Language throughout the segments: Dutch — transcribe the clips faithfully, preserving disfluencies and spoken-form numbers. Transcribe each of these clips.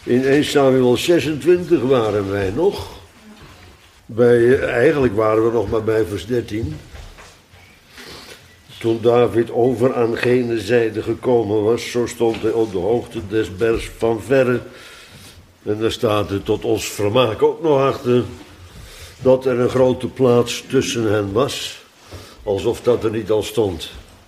In eerste Samuel zesentwintig waren wij nog. Bij, eigenlijk waren we nog maar bij vers dertien. Toen David over aan gene zijde gekomen was, zo stond hij op de hoogte des bergs van verre. En daar staat er tot ons vermaak ook nog achter, dat er een grote plaats tussen hen was, alsof dat er niet al stond.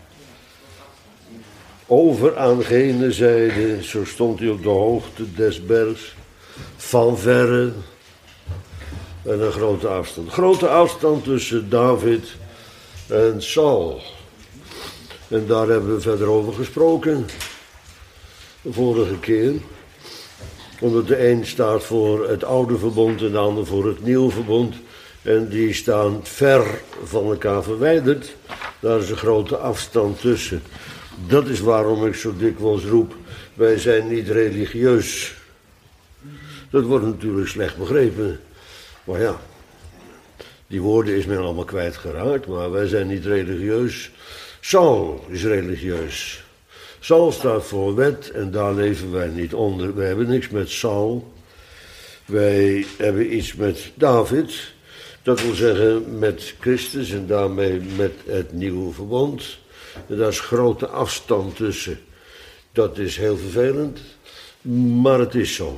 Over aan gene zijde, zo stond hij op de hoogte des bergs, van verre. En een grote afstand. Grote afstand tussen David en Saul. En daar hebben we verder over gesproken. De vorige keer. Omdat de een staat voor het oude verbond en de ander voor het nieuwe verbond. En die staan ver van elkaar verwijderd. Daar is een grote afstand tussen. Dat is waarom ik zo dikwijls roep, wij zijn niet religieus. Dat wordt natuurlijk slecht begrepen. Maar ja, die woorden is men allemaal kwijtgeraakt, maar wij zijn niet religieus. Saul is religieus. Saul staat voor wet en daar leven wij niet onder. Wij hebben niks met Saul. Wij hebben iets met David. Dat wil zeggen met Christus en daarmee met het nieuwe verbond. En daar is grote afstand tussen. Dat is heel vervelend, maar het is zo.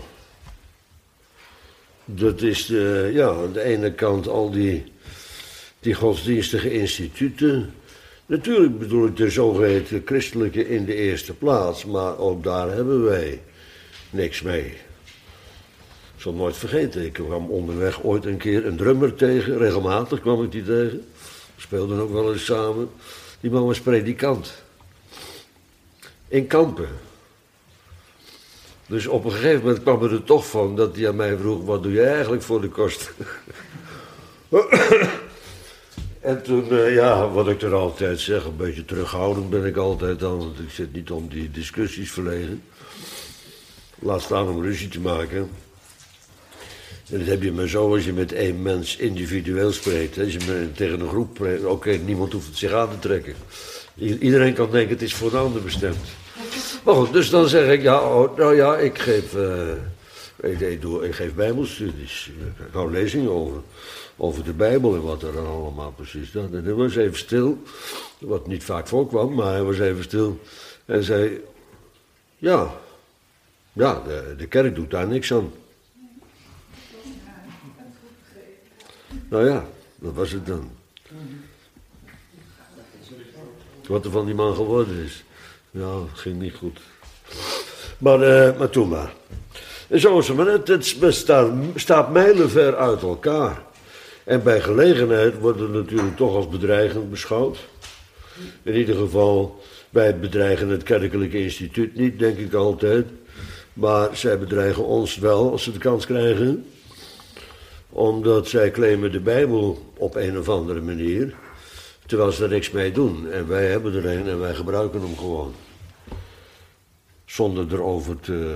Dat is de, ja, aan de ene kant al die, die godsdienstige instituten. Natuurlijk bedoel ik de zogeheten christelijke in de eerste plaats, maar ook daar hebben wij niks mee. Ik zal nooit vergeten, ik kwam onderweg ooit een keer een drummer tegen, regelmatig kwam ik die tegen. We speelden ook wel eens samen. Die man was predikant. In Kampen. Dus op een gegeven moment kwam er er toch van dat hij aan mij vroeg, wat doe jij eigenlijk voor de kost? En toen, uh, ja, wat ik er altijd zeg, een beetje terughoudend ben ik altijd dan, want ik zit niet om die discussies verlegen. Laat staan om ruzie te maken. En dat heb je maar zo als je met één mens individueel spreekt. Als je met, tegen een groep spreekt, oké, okay, niemand hoeft het zich aan te trekken. I- iedereen kan denken, het is voor een ander bestemd. Maar goed, dus dan zeg ik, ja, oh, nou ja, ik geef, uh, ik, ik, doe, ik geef bijbelstudies. Ik hou lezingen over, over de Bijbel en wat er dan allemaal precies staat. En hij was even stil, wat niet vaak voorkwam, maar hij was even stil. En zei, ja, ja, de, de kerk doet daar niks aan. Nou ja, dat was het dan. Wat er van die man geworden is. Ja, ging niet goed. Maar, uh, maar toen maar. En zo is het maar net, het bestaat, staat mijlenver uit elkaar. En bij gelegenheid wordt het natuurlijk toch als bedreigend beschouwd. In ieder geval, wij bedreigen het kerkelijke instituut niet, denk ik altijd. Maar zij bedreigen ons wel als ze de kans krijgen. Omdat zij claimen de Bijbel op een of andere manier. Terwijl ze er niks mee doen. En wij hebben er een en wij gebruiken hem gewoon. Zonder erover te,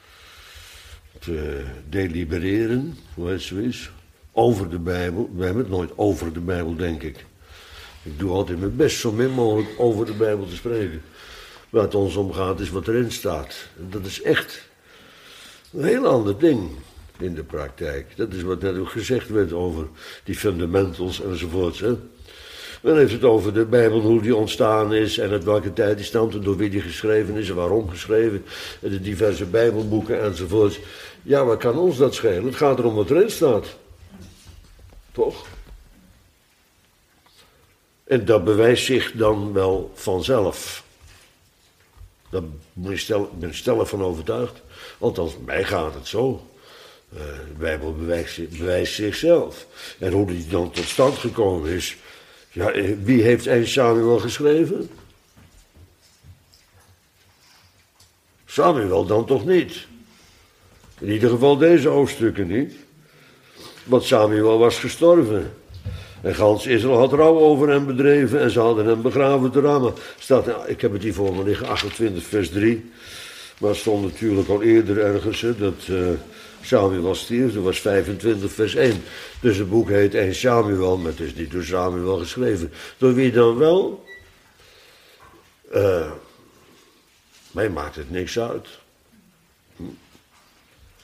te delibereren, hoe heet zoiets. Over de Bijbel. We hebben het nooit over de Bijbel, denk ik. Ik doe altijd mijn best zo min mogelijk over de Bijbel te spreken. Waar het ons om gaat is wat erin staat. En dat is echt een heel ander ding in de praktijk. Dat is wat net ook gezegd werd over die fundamentals enzovoorts. Hè. Dan heeft het over de Bijbel, hoe die ontstaan is en uit welke tijd die stamt en door wie die geschreven is en waarom geschreven. En de diverse Bijbelboeken enzovoorts. Ja, wat kan ons dat schelen? Het gaat erom wat erin staat. Toch? En dat bewijst zich dan wel vanzelf. Daar ben ik stel, ben stellig van overtuigd. Althans, mij gaat het zo. Uh, de Bijbel bewijst, bewijst zichzelf. En hoe die dan tot stand gekomen is. Ja, wie heeft eerste Samuel geschreven? Samuel dan toch niet. In ieder geval deze hoofdstukken niet. Want Samuel was gestorven. En gans Israël had rouw over hem bedreven en ze hadden hem begraven te Rama. Staat, ik heb het hier voor me liggen, achtentwintig vers drie. Maar het stond natuurlijk al eerder ergens hè, dat uh, Samuel stierf. Dat was vijfentwintig vers één. Dus het boek heet eerste Samuel, maar het is niet door Samuel geschreven. Door wie dan wel? Uh, mij maakt het niks uit. Hm.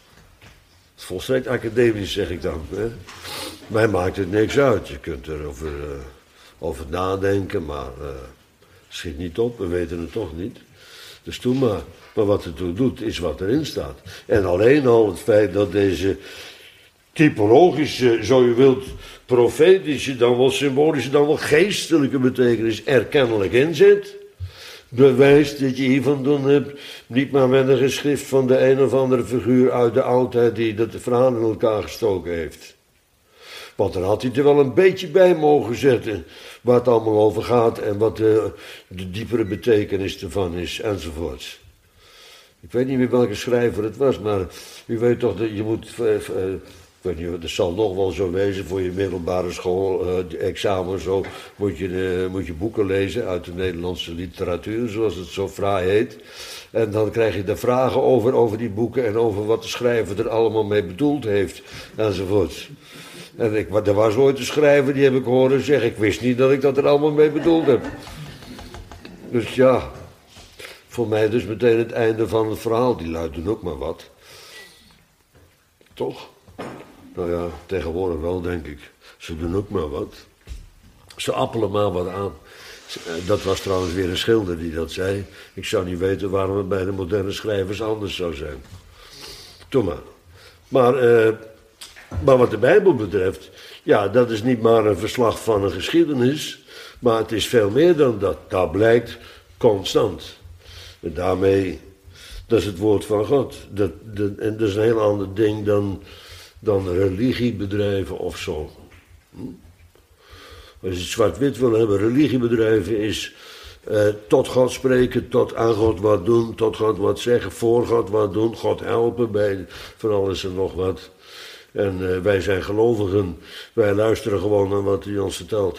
volstrekt academisch, zeg ik dan. Hè? Mij maakt het niks uit. Je kunt erover uh, over nadenken, maar uh, schiet niet op. We weten het toch niet. Dus doe maar. Maar wat het toe doet, is wat erin staat. En alleen al het feit dat deze typologische, zo je wilt, profetische, dan wel symbolische, dan wel geestelijke betekenis er kennelijk in zit, bewijst dat je hier van doen hebt, niet maar met een geschrift van de een of andere figuur uit de oudheid die dat verhaal in elkaar gestoken heeft. Want dan had hij er wel een beetje bij mogen zetten waar het allemaal over gaat en wat de, de diepere betekenis ervan is, enzovoorts. Ik weet niet meer welke schrijver het was, maar u weet toch dat je moet, uh, uh, ik weet niet, het zal nog wel zo wezen voor je middelbare school, uh, examen zo, moet je, uh, moet je boeken lezen uit de Nederlandse literatuur, zoals het zo fraai heet. En dan krijg je de vragen over, over die boeken en over wat de schrijver er allemaal mee bedoeld heeft, enzovoort. En ik, er was ooit een schrijver, die heb ik horen zeggen, ik wist niet dat ik dat er allemaal mee bedoeld heb. Dus ja, voor mij dus meteen het einde van het verhaal, die luidt doen ook maar wat. Toch? Nou ja, tegenwoordig wel, denk ik. Ze doen ook maar wat. Ze appelen maar wat aan. Dat was trouwens weer een schilder die dat zei. Ik zou niet weten waarom het bij de moderne schrijvers anders zou zijn. Doe maar. Maar, uh, maar wat de Bijbel betreft, ja, dat is niet maar een verslag van een geschiedenis, maar het is veel meer dan dat. Dat blijkt constant. En daarmee, dat is het woord van God. Dat, dat, en dat is een heel ander ding dan, dan religie bedrijven of zo. Hm? Als je het zwart-wit wil hebben, religie bedrijven is uh, tot God spreken, tot aan God wat doen, tot God wat zeggen, voor God wat doen, God helpen bij van alles en nog wat. En uh, wij zijn gelovigen, wij luisteren gewoon naar wat hij ons vertelt.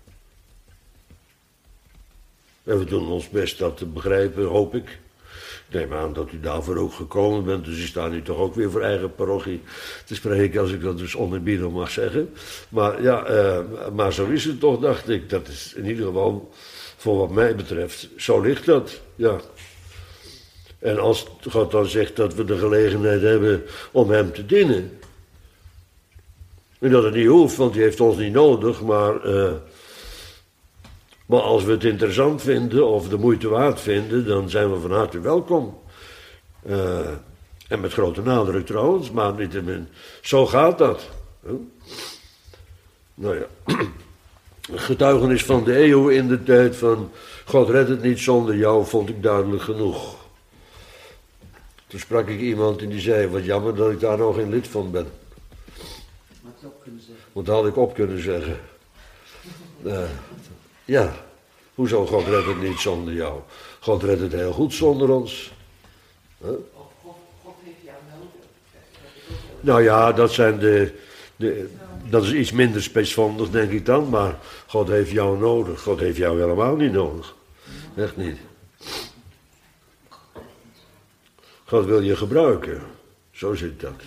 En we doen ons best dat te begrijpen, hoop ik. Ik neem aan dat u daarvoor ook gekomen bent, dus u staat nu toch ook weer voor eigen parochie te spreken, als ik dat dus onerbiedig mag zeggen. Maar ja, uh, maar zo is het toch, dacht ik. Dat is in ieder geval, voor wat mij betreft, zo ligt dat, ja. En als God dan zegt dat we de gelegenheid hebben om hem te dienen, en dat het niet hoeft, want hij heeft ons niet nodig, maar... Uh, Maar als we het interessant vinden of de moeite waard vinden, dan zijn we van harte welkom. Uh, en met grote nadruk trouwens, maar niettemin. Zo gaat dat. Huh? Nou ja. Getuigenis van de eeuw in de tijd van God redt het niet zonder jou, vond ik duidelijk genoeg. Toen sprak ik iemand en die zei, wat jammer dat ik daar nog geen lid van ben. Had je op kunnen zeggen. Want dat had ik op kunnen zeggen. Uh, Ja, hoezo God redt het niet zonder jou? God redt het heel goed zonder ons. Huh? God, God heeft jou nodig. Nou ja, dat zijn de, de... Dat is iets minder spesvondig, denk ik dan. Maar God heeft jou nodig. God heeft jou helemaal niet nodig. Echt niet. God wil je gebruiken. Zo zit dat.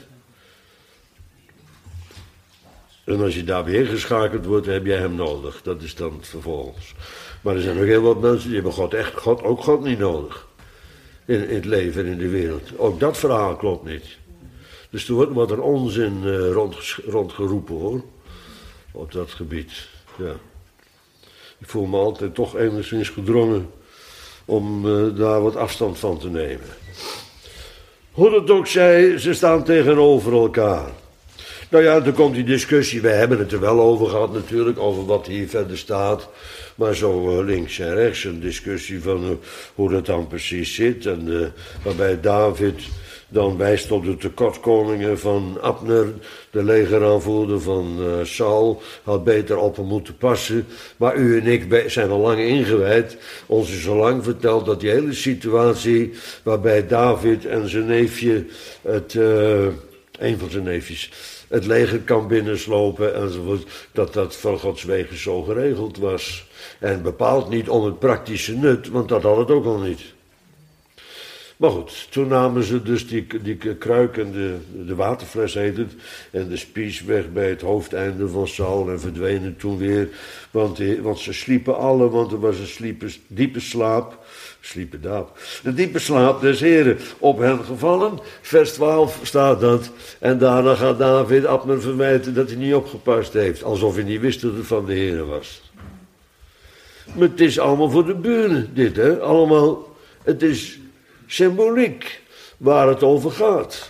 En als je daar weer geschakeld wordt, heb jij hem nodig. Dat is dan het vervolgens. Maar er zijn ook heel wat mensen die hebben God echt, God, ook God niet nodig. In, in het leven en in de wereld. Ook dat verhaal klopt niet. Dus er wordt wat een onzin uh, rond, rondgeroepen hoor. Op dat gebied. Ja. Ik voel me altijd toch enigszins gedrongen om uh, daar wat afstand van te nemen. Hoe het ook zij, ze staan tegenover elkaar. Nou ja, dan komt die discussie, wij hebben het er wel over gehad natuurlijk, over wat hier verder staat. Maar zo uh, links en rechts een discussie van uh, hoe dat dan precies zit. En uh, waarbij David dan wijst op de tekortkomingen van Abner, de legeraanvoerder van uh, Saul, had beter op hem moeten passen. Maar u en ik zijn al lang ingewijd. Ons is al lang verteld dat die hele situatie waarbij David en zijn neefje, het, uh, een van zijn neefjes, het leger kan binnenslopen enzovoort, dat dat van Gods wegen zo geregeld was. En bepaald niet om het praktische nut, want dat had het ook al niet. Maar goed, toen namen ze dus die, die kruik en de, de waterfles heet het, en de spies weg bij het hoofdeinde van Saul en verdwenen toen weer, want, die, want ze sliepen alle, want er was een sliepen, diepe slaap, sliepen daap, de diepe slaap des Heren op hen gevallen, vers twaalf staat dat, en daarna gaat David Abner verwijten dat hij niet opgepast heeft, alsof hij niet wist dat het van de Heren was. Maar het is allemaal voor de buren, dit hè, allemaal, het is symboliek waar het over gaat.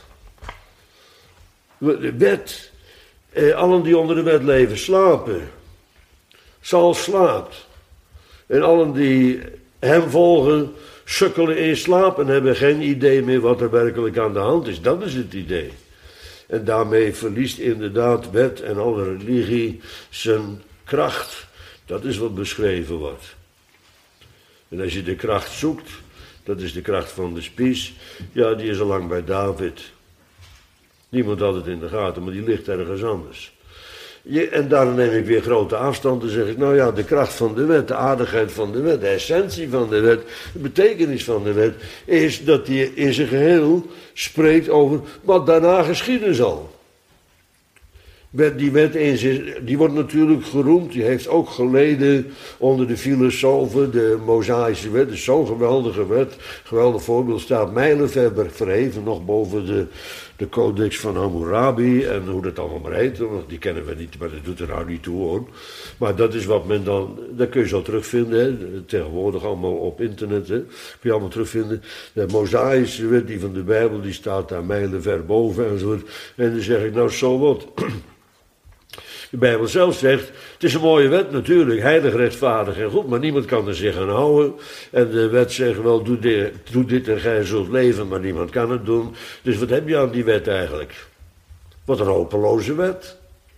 De wet, eh, allen die onder de wet leven slapen. Saul slaapt. En allen die hem volgen sukkelen in slaap en hebben geen idee meer wat er werkelijk aan de hand is. Dat is het idee. En daarmee verliest inderdaad wet en alle religie zijn kracht. Dat is wat beschreven wordt. En als je de kracht zoekt, dat is de kracht van de spies, ja, die is al lang bij David. Niemand had het in de gaten, maar die ligt ergens anders. Je, en daar neem ik weer grote afstand en zeg ik, nou ja, de kracht van de wet, de aardigheid van de wet, de essentie van de wet, de betekenis van de wet, is dat die in zijn geheel spreekt over wat daarna geschieden zal. Die wet in zich, die wordt natuurlijk geroemd, die heeft ook geleden onder de filosofen, de Mosaïsche wet, is zo'n geweldige wet, geweldig voorbeeld, staat mijlenver verheven, nog boven de, de codex van Hammurabi en hoe dat allemaal maar heet, die kennen we niet, maar dat doet er nou niet toe hoor. Maar dat is wat men dan, dat kun je zo terugvinden, hè, tegenwoordig allemaal op internet, hè, kun je allemaal terugvinden. De Mosaïsche wet, die van de Bijbel, die staat daar mijlenver boven enzovoort. En dan zeg ik, nou zo wat. De Bijbel zelf zegt, het is een mooie wet natuurlijk, heilig, rechtvaardig en goed, maar niemand kan er zich aan houden. En de wet zegt wel, doe dit, doe dit en gij zult leven, maar niemand kan het doen. Dus wat heb je aan die wet eigenlijk? Wat een hopeloze wet.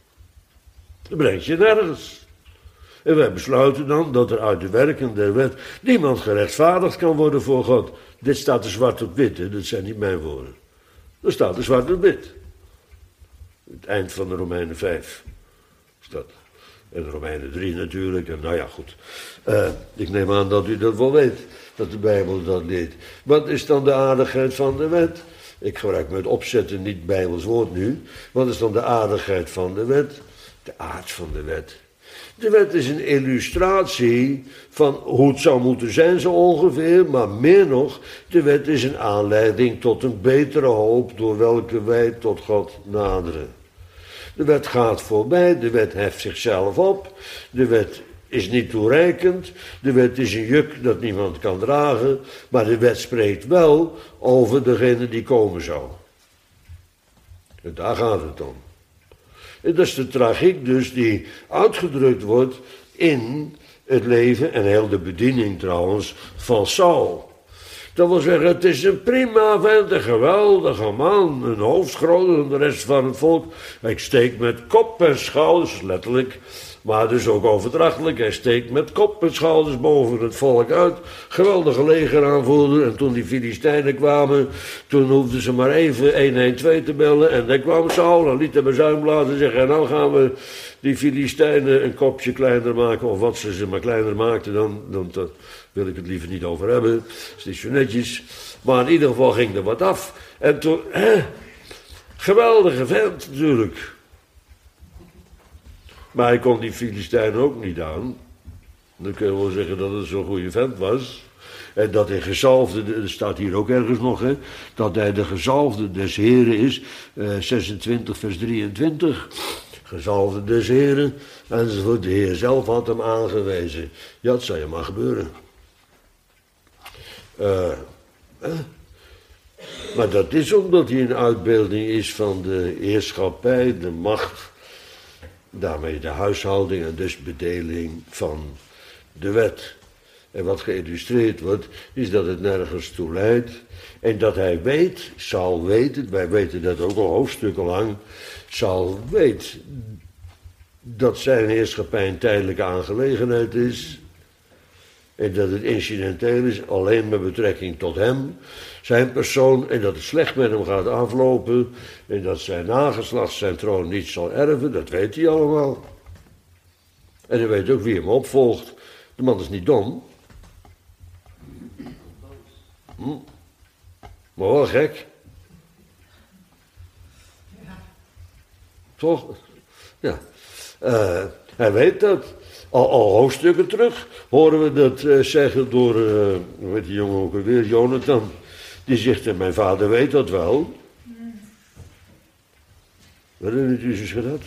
Dat brengt je nergens. En wij besluiten dan dat er uit de werken der wet niemand gerechtvaardigd kan worden voor God. Dit staat er zwart op wit, hè? Dat zijn niet mijn woorden. Dat staat er zwart op wit. Het eind van de Romeinen vijf. Dat. En de Romeinen drie natuurlijk. En nou ja, goed. Uh, ik neem aan dat u dat wel weet. Dat de Bijbel dat leert. Wat is dan de aardigheid van de wet? Ik gebruik met opzetten niet Bijbels woord nu. Wat is dan de aardigheid van de wet? De aard van de wet. De wet is een illustratie van hoe het zou moeten zijn zo ongeveer. Maar meer nog, de wet is een aanleiding tot een betere hoop door welke wij tot God naderen. De wet gaat voorbij, de wet heft zichzelf op, de wet is niet toereikend, de wet is een juk dat niemand kan dragen, maar de wet spreekt wel over degene die komen zou. En daar gaat het om. En dat is de tragiek dus die uitgedrukt wordt in het leven en heel de bediening trouwens van Saul. Dat wil zeggen, het is een prima vent, een geweldige man, een hoofd groter dan de rest van het volk. Hij steekt met kop en schouders, letterlijk, maar dus ook overdrachtelijk. Hij steekt met kop en schouders boven het volk uit. Geweldige legeraanvoerder. En toen die Filistijnen kwamen, toen hoefden ze maar even een een twee te bellen. En dan kwam Saul en liet hem bezuinblazen zeggen, en nou gaan we die Filistijnen een kopje kleiner maken, of wat ze ze maar kleiner maakten dan, dan dat wil ik het liever niet over hebben. Dat is niet zo netjes. Maar in ieder geval ging er wat af. En toen, hè, geweldige vent natuurlijk. Maar hij kon die Filistijnen ook niet aan. Dan kun je wel zeggen dat het zo'n goede vent was. En dat hij gezalfde, er staat hier ook ergens nog, hè, dat hij de gezalfde des Heren is. Eh, zesentwintig vers drieëntwintig. Gezalfde des Heren. Enzovoort. De Heer zelf had hem aangewezen. Ja, het zou je maar gebeuren. Uh, eh? Maar dat is omdat hij een uitbeelding is van de heerschappij, de macht, daarmee de huishouding en dus bedeling van de wet. En wat geïllustreerd wordt, is dat het nergens toe leidt. En dat hij weet, Saul weet het, wij weten dat ook al hoofdstukken lang, Saul weet dat zijn heerschappij een tijdelijke aangelegenheid is. En dat het incidenteel is, alleen met betrekking tot hem, zijn persoon, en dat het slecht met hem gaat aflopen, en dat zijn nageslacht zijn troon niet zal erven, dat weet hij allemaal. En hij weet ook wie hem opvolgt. De man is niet dom. Hm? Maar wel gek. Ja. Toch? Ja. Uh, hij weet dat. Al, al hoofdstukken terug horen we dat uh, zeggen door, uh, hoe heet die jongen ook alweer, Jonathan. Die zegt, mijn vader weet dat wel. Mm. Wat heeft u eens gedaan?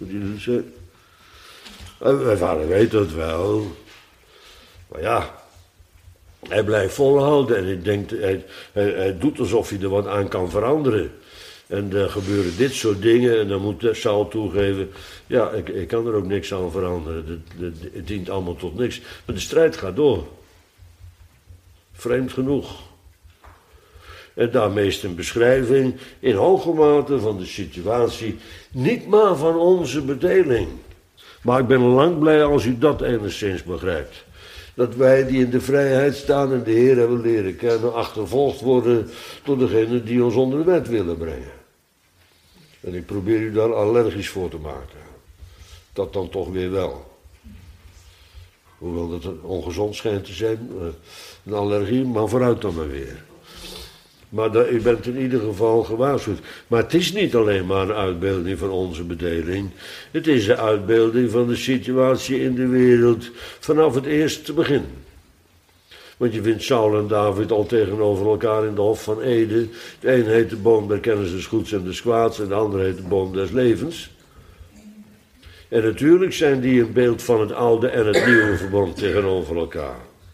Uh, mijn vader weet dat wel. Maar ja, hij blijft volhouden en hij, denkt, hij, hij, hij doet alsof hij er wat aan kan veranderen. En er gebeuren dit soort dingen en dan moet Saul toegeven, ja, ik, ik kan er ook niks aan veranderen. Het, het, het dient allemaal tot niks. Maar de strijd gaat door. Vreemd genoeg. En daarmee is het een beschrijving in hoge mate van de situatie, niet maar van onze bedeling. Maar ik ben lang blij als u dat enigszins begrijpt. Dat wij die in de vrijheid staan en de Heer hebben leren kennen, achtervolgd worden door degenen die ons onder de wet willen brengen. En ik probeer u daar allergisch voor te maken. Dat dan toch weer wel. Hoewel dat ongezond schijnt te zijn, een allergie, maar vooruit dan maar weer. Maar dat, u bent in ieder geval gewaarschuwd. Maar het is niet alleen maar een uitbeelding van onze bedeling. Het is een uitbeelding van de situatie in de wereld vanaf het eerste begin. Want je vindt Saul en David al tegenover elkaar in de Hof van Eden. De een heet de boom der kennis des goeds en des kwaads en de ander heet de boom des levens. En natuurlijk zijn die een beeld van het oude en het nieuwe verbond tegenover elkaar.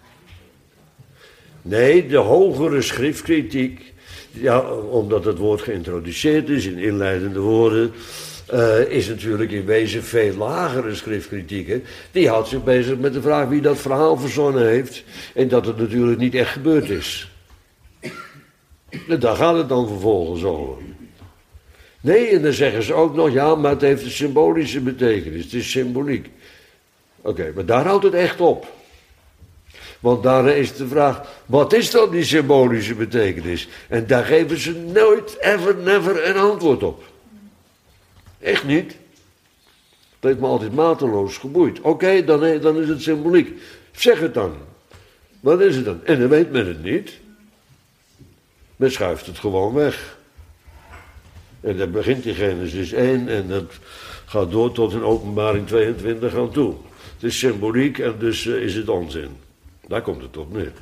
Nee, de hogere schriftkritiek, ja, omdat het woord geïntroduceerd is in inleidende woorden, uh, is natuurlijk in wezen veel lagere schriftkritiek. Hè? Die houdt zich bezig met de vraag wie dat verhaal verzonnen heeft en dat het natuurlijk niet echt gebeurd is. En daar gaat het dan vervolgens over. Nee, en dan zeggen ze ook nog, ja, maar het heeft een symbolische betekenis, het is symboliek. Oké, okay, maar daar houdt het echt op. Want daar is de vraag, wat is dan die symbolische betekenis? En daar geven ze nooit, ever, never een antwoord op. Echt niet. Dat heeft me altijd mateloos geboeid. Oké, okay, dan, dan is het symboliek. Zeg het dan. Wat is het dan? En dan weet men het niet. Men schuift het gewoon weg. En dat begint in Genesis één en dat gaat door tot in Openbaring tweeëntwintig aan toe. Het is symboliek en dus uh, is het onzin. Daar komt het op neer.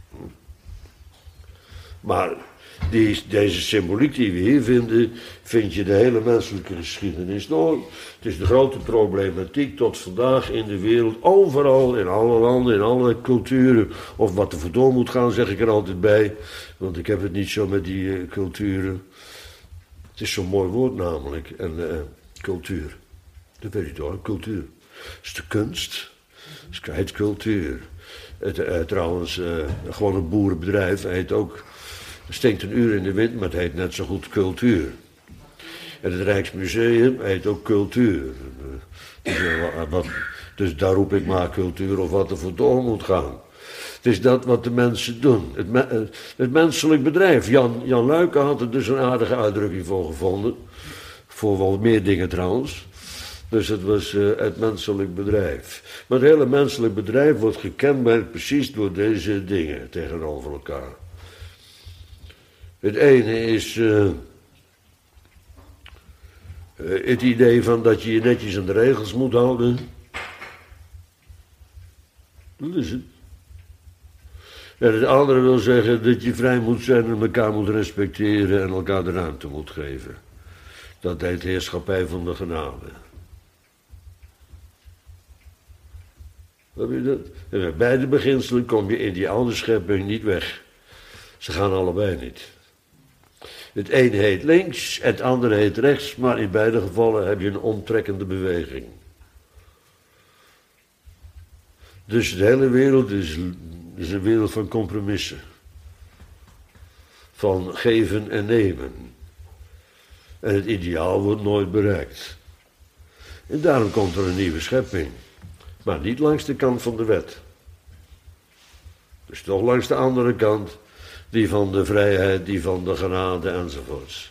Maar die, deze symboliek die we hier vinden, vind je de hele menselijke geschiedenis door. Het is de grote problematiek tot vandaag in de wereld, overal, in alle landen, in alle culturen. Of wat er voor door moet gaan, zeg ik er altijd bij. Want ik heb het niet zo met die uh, culturen. Het is zo'n mooi woord namelijk, en uh, cultuur. Dat weet je toch, cultuur. Het is de kunst, het heet cultuur. Het, uh, trouwens, uh, gewoon een boerenbedrijf heet ook, stinkt een uur in de wind, maar het heet net zo goed cultuur. En het Rijksmuseum heet ook cultuur. Uh, dus, uh, wat, dus daar roep ik maar cultuur of wat er voor door moet gaan. Het is dat wat de mensen doen. Het, me, uh, het menselijk bedrijf. Jan, Jan Luijken had er dus een aardige uitdrukking voor gevonden. Voor wel meer dingen trouwens. Dus het was uh, het menselijk bedrijf. Maar het hele menselijk bedrijf wordt gekenmerkt precies door deze dingen tegenover elkaar. Het ene is uh, uh, het idee van dat je je netjes aan de regels moet houden. Dat is het. En het andere wil zeggen dat je vrij moet zijn en elkaar moet respecteren en elkaar de ruimte moet geven. Dat heet heerschappij van de genade. Heb je dat? En bij beide beginselen kom je in die oude schepping niet weg. Ze gaan allebei niet. Het ene heet links, het andere heet rechts, maar in beide gevallen heb je een omtrekkende beweging. Dus de hele wereld is, is een wereld van compromissen. Van geven en nemen. En het ideaal wordt nooit bereikt. En daarom komt er een nieuwe schepping. Maar niet langs de kant van de wet. Dus toch langs de andere kant, die van de vrijheid, die van de genade enzovoorts.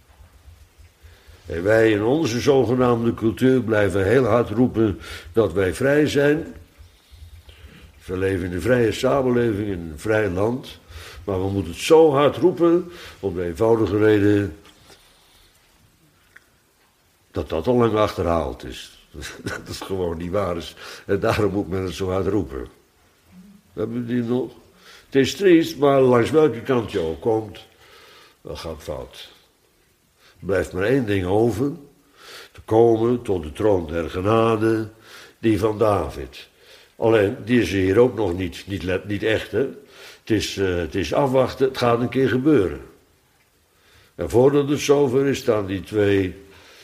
En wij in onze zogenaamde cultuur blijven heel hard roepen dat wij vrij zijn. We leven in een vrije samenleving, in een vrij land. Maar we moeten het zo hard roepen, om de eenvoudige reden dat dat al lang achterhaald is. Dat het gewoon niet waar is. En daarom moet men het zo hard roepen. Hebben we die nog? Het is triest, maar langs welke kant je ook komt, dat gaat fout. Er blijft maar één ding over. Te komen tot de troon der genade, die van David. Alleen, die is hier ook nog niet, niet, niet echt, hè. Het is, uh, het is afwachten, het gaat een keer gebeuren. En voordat het zover is, staan die twee,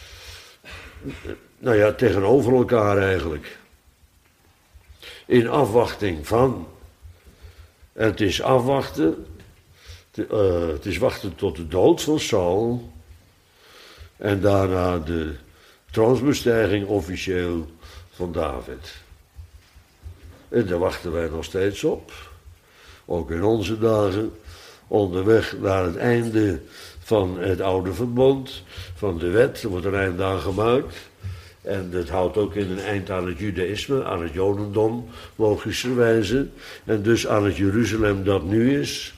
nou ja, tegenover elkaar eigenlijk. In afwachting van. En het is afwachten, te, uh, het is wachten tot de dood van Saul. En daarna de troonsbestijging officieel van David. En daar wachten wij nog steeds op. Ook in onze dagen. Onderweg naar het einde van het oude verbond. Van de wet. Er wordt een eind aan gemaakt. En dat houdt ook in een eind aan het judaïsme. Aan het jodendom. Logischerwijze. En dus aan het Jeruzalem dat nu is.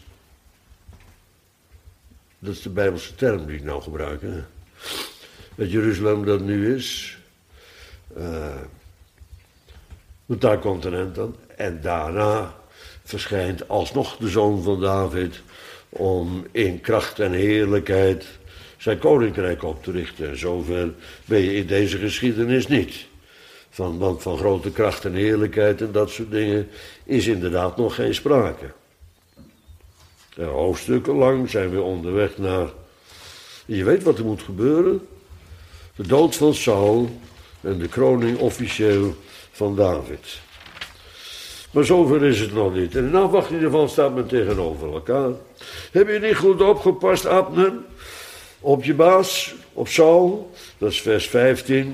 Dat is de Bijbelse term die ik nou gebruik. Hè? Het Jeruzalem dat nu is. Uh, want daar komt een eind aan. En daarna verschijnt alsnog de zoon van David om in kracht en heerlijkheid zijn koninkrijk op te richten. En zover ben je in deze geschiedenis niet. Van, want van grote kracht en heerlijkheid en dat soort dingen is inderdaad nog geen sprake. En hoofdstukken lang zijn we onderweg naar. Je weet wat er moet gebeuren. De dood van Saul en de kroning officieel van David. Maar zover is het nog niet. En in afwachting ervan staat men tegenover elkaar. Heb je niet goed opgepast, Abner? Op je baas, op Saul? Dat is vers vijftien.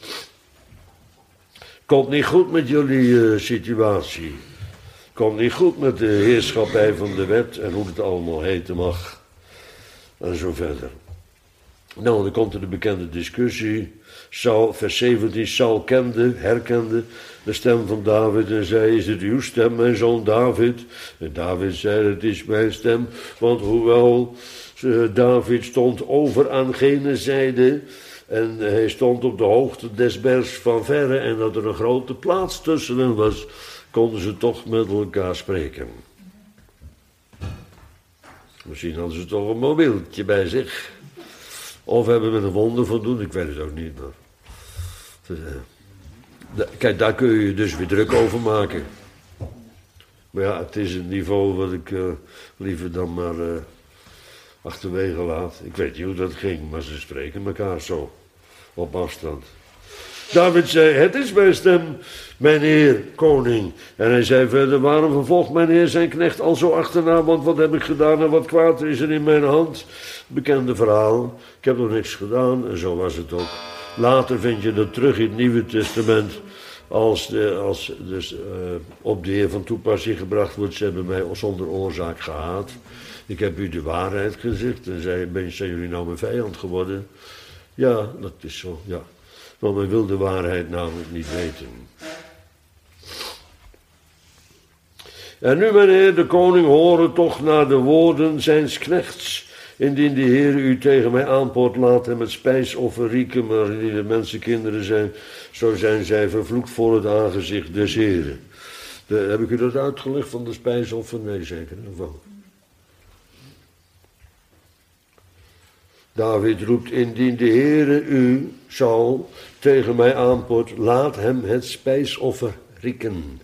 Komt niet goed met jullie uh, situatie. Komt niet goed met de heerschappij van de wet en hoe het allemaal heten mag. En zo verder. Nou, dan komt er de bekende discussie. Saul, vers zeventien, Saul kende, herkende de stem van David en zei, is het uw stem, mijn zoon David? En David zei, het is mijn stem, want hoewel uh, David stond over aan gene zijde en hij stond op de hoogte des bergs van verre en dat er een grote plaats tussen hen was, konden ze toch met elkaar spreken. Misschien hadden ze toch een mobieltje bij zich. Of hebben we een wonder van doen, ik weet het ook niet. Maar... Kijk, daar kun je je dus weer druk over maken. Maar ja, het is een niveau wat ik uh, liever dan maar uh, achterwege laat. Ik weet niet hoe dat ging, maar ze spreken elkaar zo. Op afstand. David zei, het is mijn stem, mijn heer, koning. En hij zei verder, waarom vervolgt mijn heer zijn knecht al zo achterna? Want wat heb ik gedaan en wat kwaad is er in mijn hand? Bekende verhaal. Ik heb nog niks gedaan en zo was het ook. Later vind je dat terug in het Nieuwe Testament. Als, de, als dus, uh, op de Heer van toepassing gebracht wordt. Ze hebben mij zonder oorzaak gehaat. Ik heb u de waarheid gezegd. En zei, ben, zijn jullie nou mijn vijand geworden? Ja, dat is zo, ja. Want men wil de waarheid namelijk niet weten. En nu, mijn heer, de koning, horen toch naar de woorden zijns knechts. Indien de Heer u tegen mij aanpoort, laat hem het spijsoffer rieken, maar indien de mensenkinderen zijn, zo zijn zij vervloekt voor het aangezicht des Heeren. De, heb ik u dat uitgelegd van de spijsoffer? Nee, zeker. Of wel? David roept, indien de Heere u, Saul, tegen mij aanpoort, laat hem het spijsoffer rieken.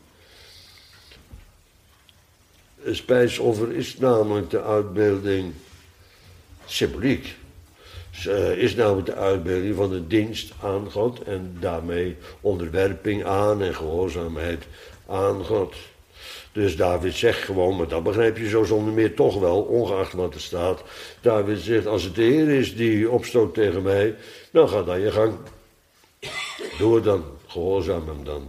Een spijsoffer is namelijk de uitbeelding, symboliek, is namelijk de uitbeelding van de dienst aan God en daarmee onderwerping aan en gehoorzaamheid aan God. Dus David zegt gewoon, maar dat begrijp je zo zonder meer toch wel, ongeacht wat er staat. David zegt, als het de Heer is die opstoot tegen mij, dan ga dan je gang. Doe het dan, gehoorzaam hem dan.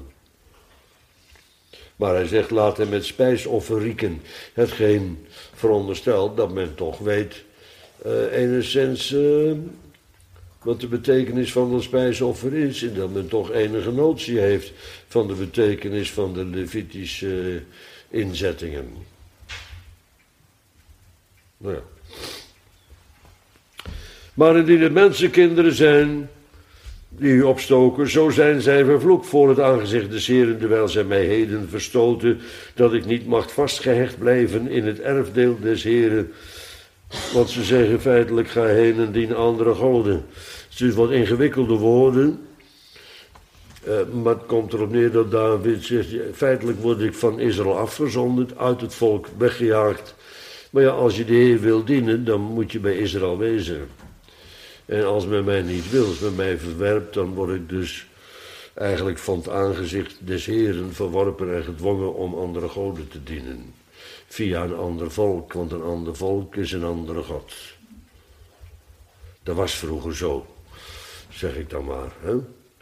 Maar hij zegt, laat hem met spijsoffer rieken. Hetgeen veronderstelt dat men toch weet, uh, enigszins, uh, wat de betekenis van een spijsoffer is. En dat men toch enige notie heeft van de betekenis van de Levitische uh, inzettingen. Nou ja. Maar indien het mensenkinderen zijn die u opstoken, zo zijn zij vervloekt voor het aangezicht des Heeren, terwijl zij mij heden verstoten, dat ik niet mag vastgehecht blijven in het erfdeel des Heeren. Want ze zeggen feitelijk, ga heen en dien andere goden. Het is dus wat ingewikkelde woorden. Uh, maar het komt erop neer dat David zegt, feitelijk word ik van Israël afgezonderd, uit het volk weggejaagd. Maar ja, als je de Heer wil dienen, dan moet je bij Israël wezen. En als men mij niet wil, als men mij verwerpt, dan word ik dus eigenlijk van het aangezicht des Heeren verworpen en gedwongen om andere goden te dienen. Via een ander volk, want een ander volk is een andere God. Dat was vroeger zo, zeg ik dan maar. Hè?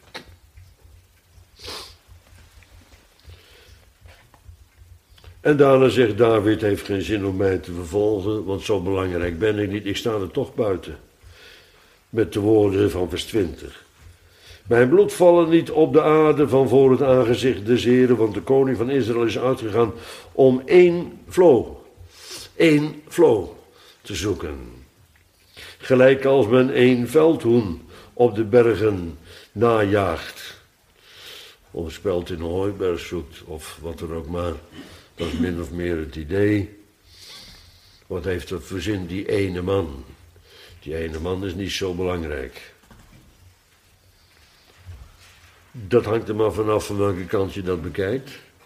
En daarna zegt David, heeft geen zin om mij te vervolgen, want zo belangrijk ben ik niet, ik sta er toch buiten. Met de woorden van vers twintig. Mijn bloed vallen niet op de aarde van voor het aangezicht des Heren, want de koning van Israël is uitgegaan om één vlo, één vlo te zoeken. Gelijk als men één veldhoen op de bergen najaagt. Of een speld in een hooiberg zoekt, of wat er ook maar. Dat is min of meer het idee. Wat heeft dat voor zin, die ene man? Die ene man is niet zo belangrijk. Dat hangt er maar vanaf van welke kant je dat bekijkt.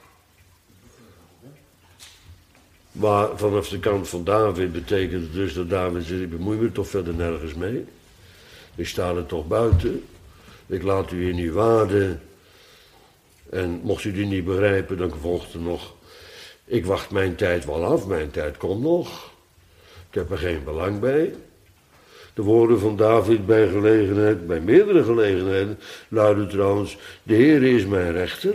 Maar vanaf de kant van David betekent het dus dat David zegt, ik bemoei me toch verder nergens mee. Ik sta er toch buiten. Ik laat u in uw waarde. En mocht u die niet begrijpen, dan volgt er nog. Ik wacht mijn tijd wel af, mijn tijd komt nog. Ik heb er geen belang bij. De woorden van David bij gelegenheid, bij meerdere gelegenheden, luiden trouwens, de Heere is mijn rechter.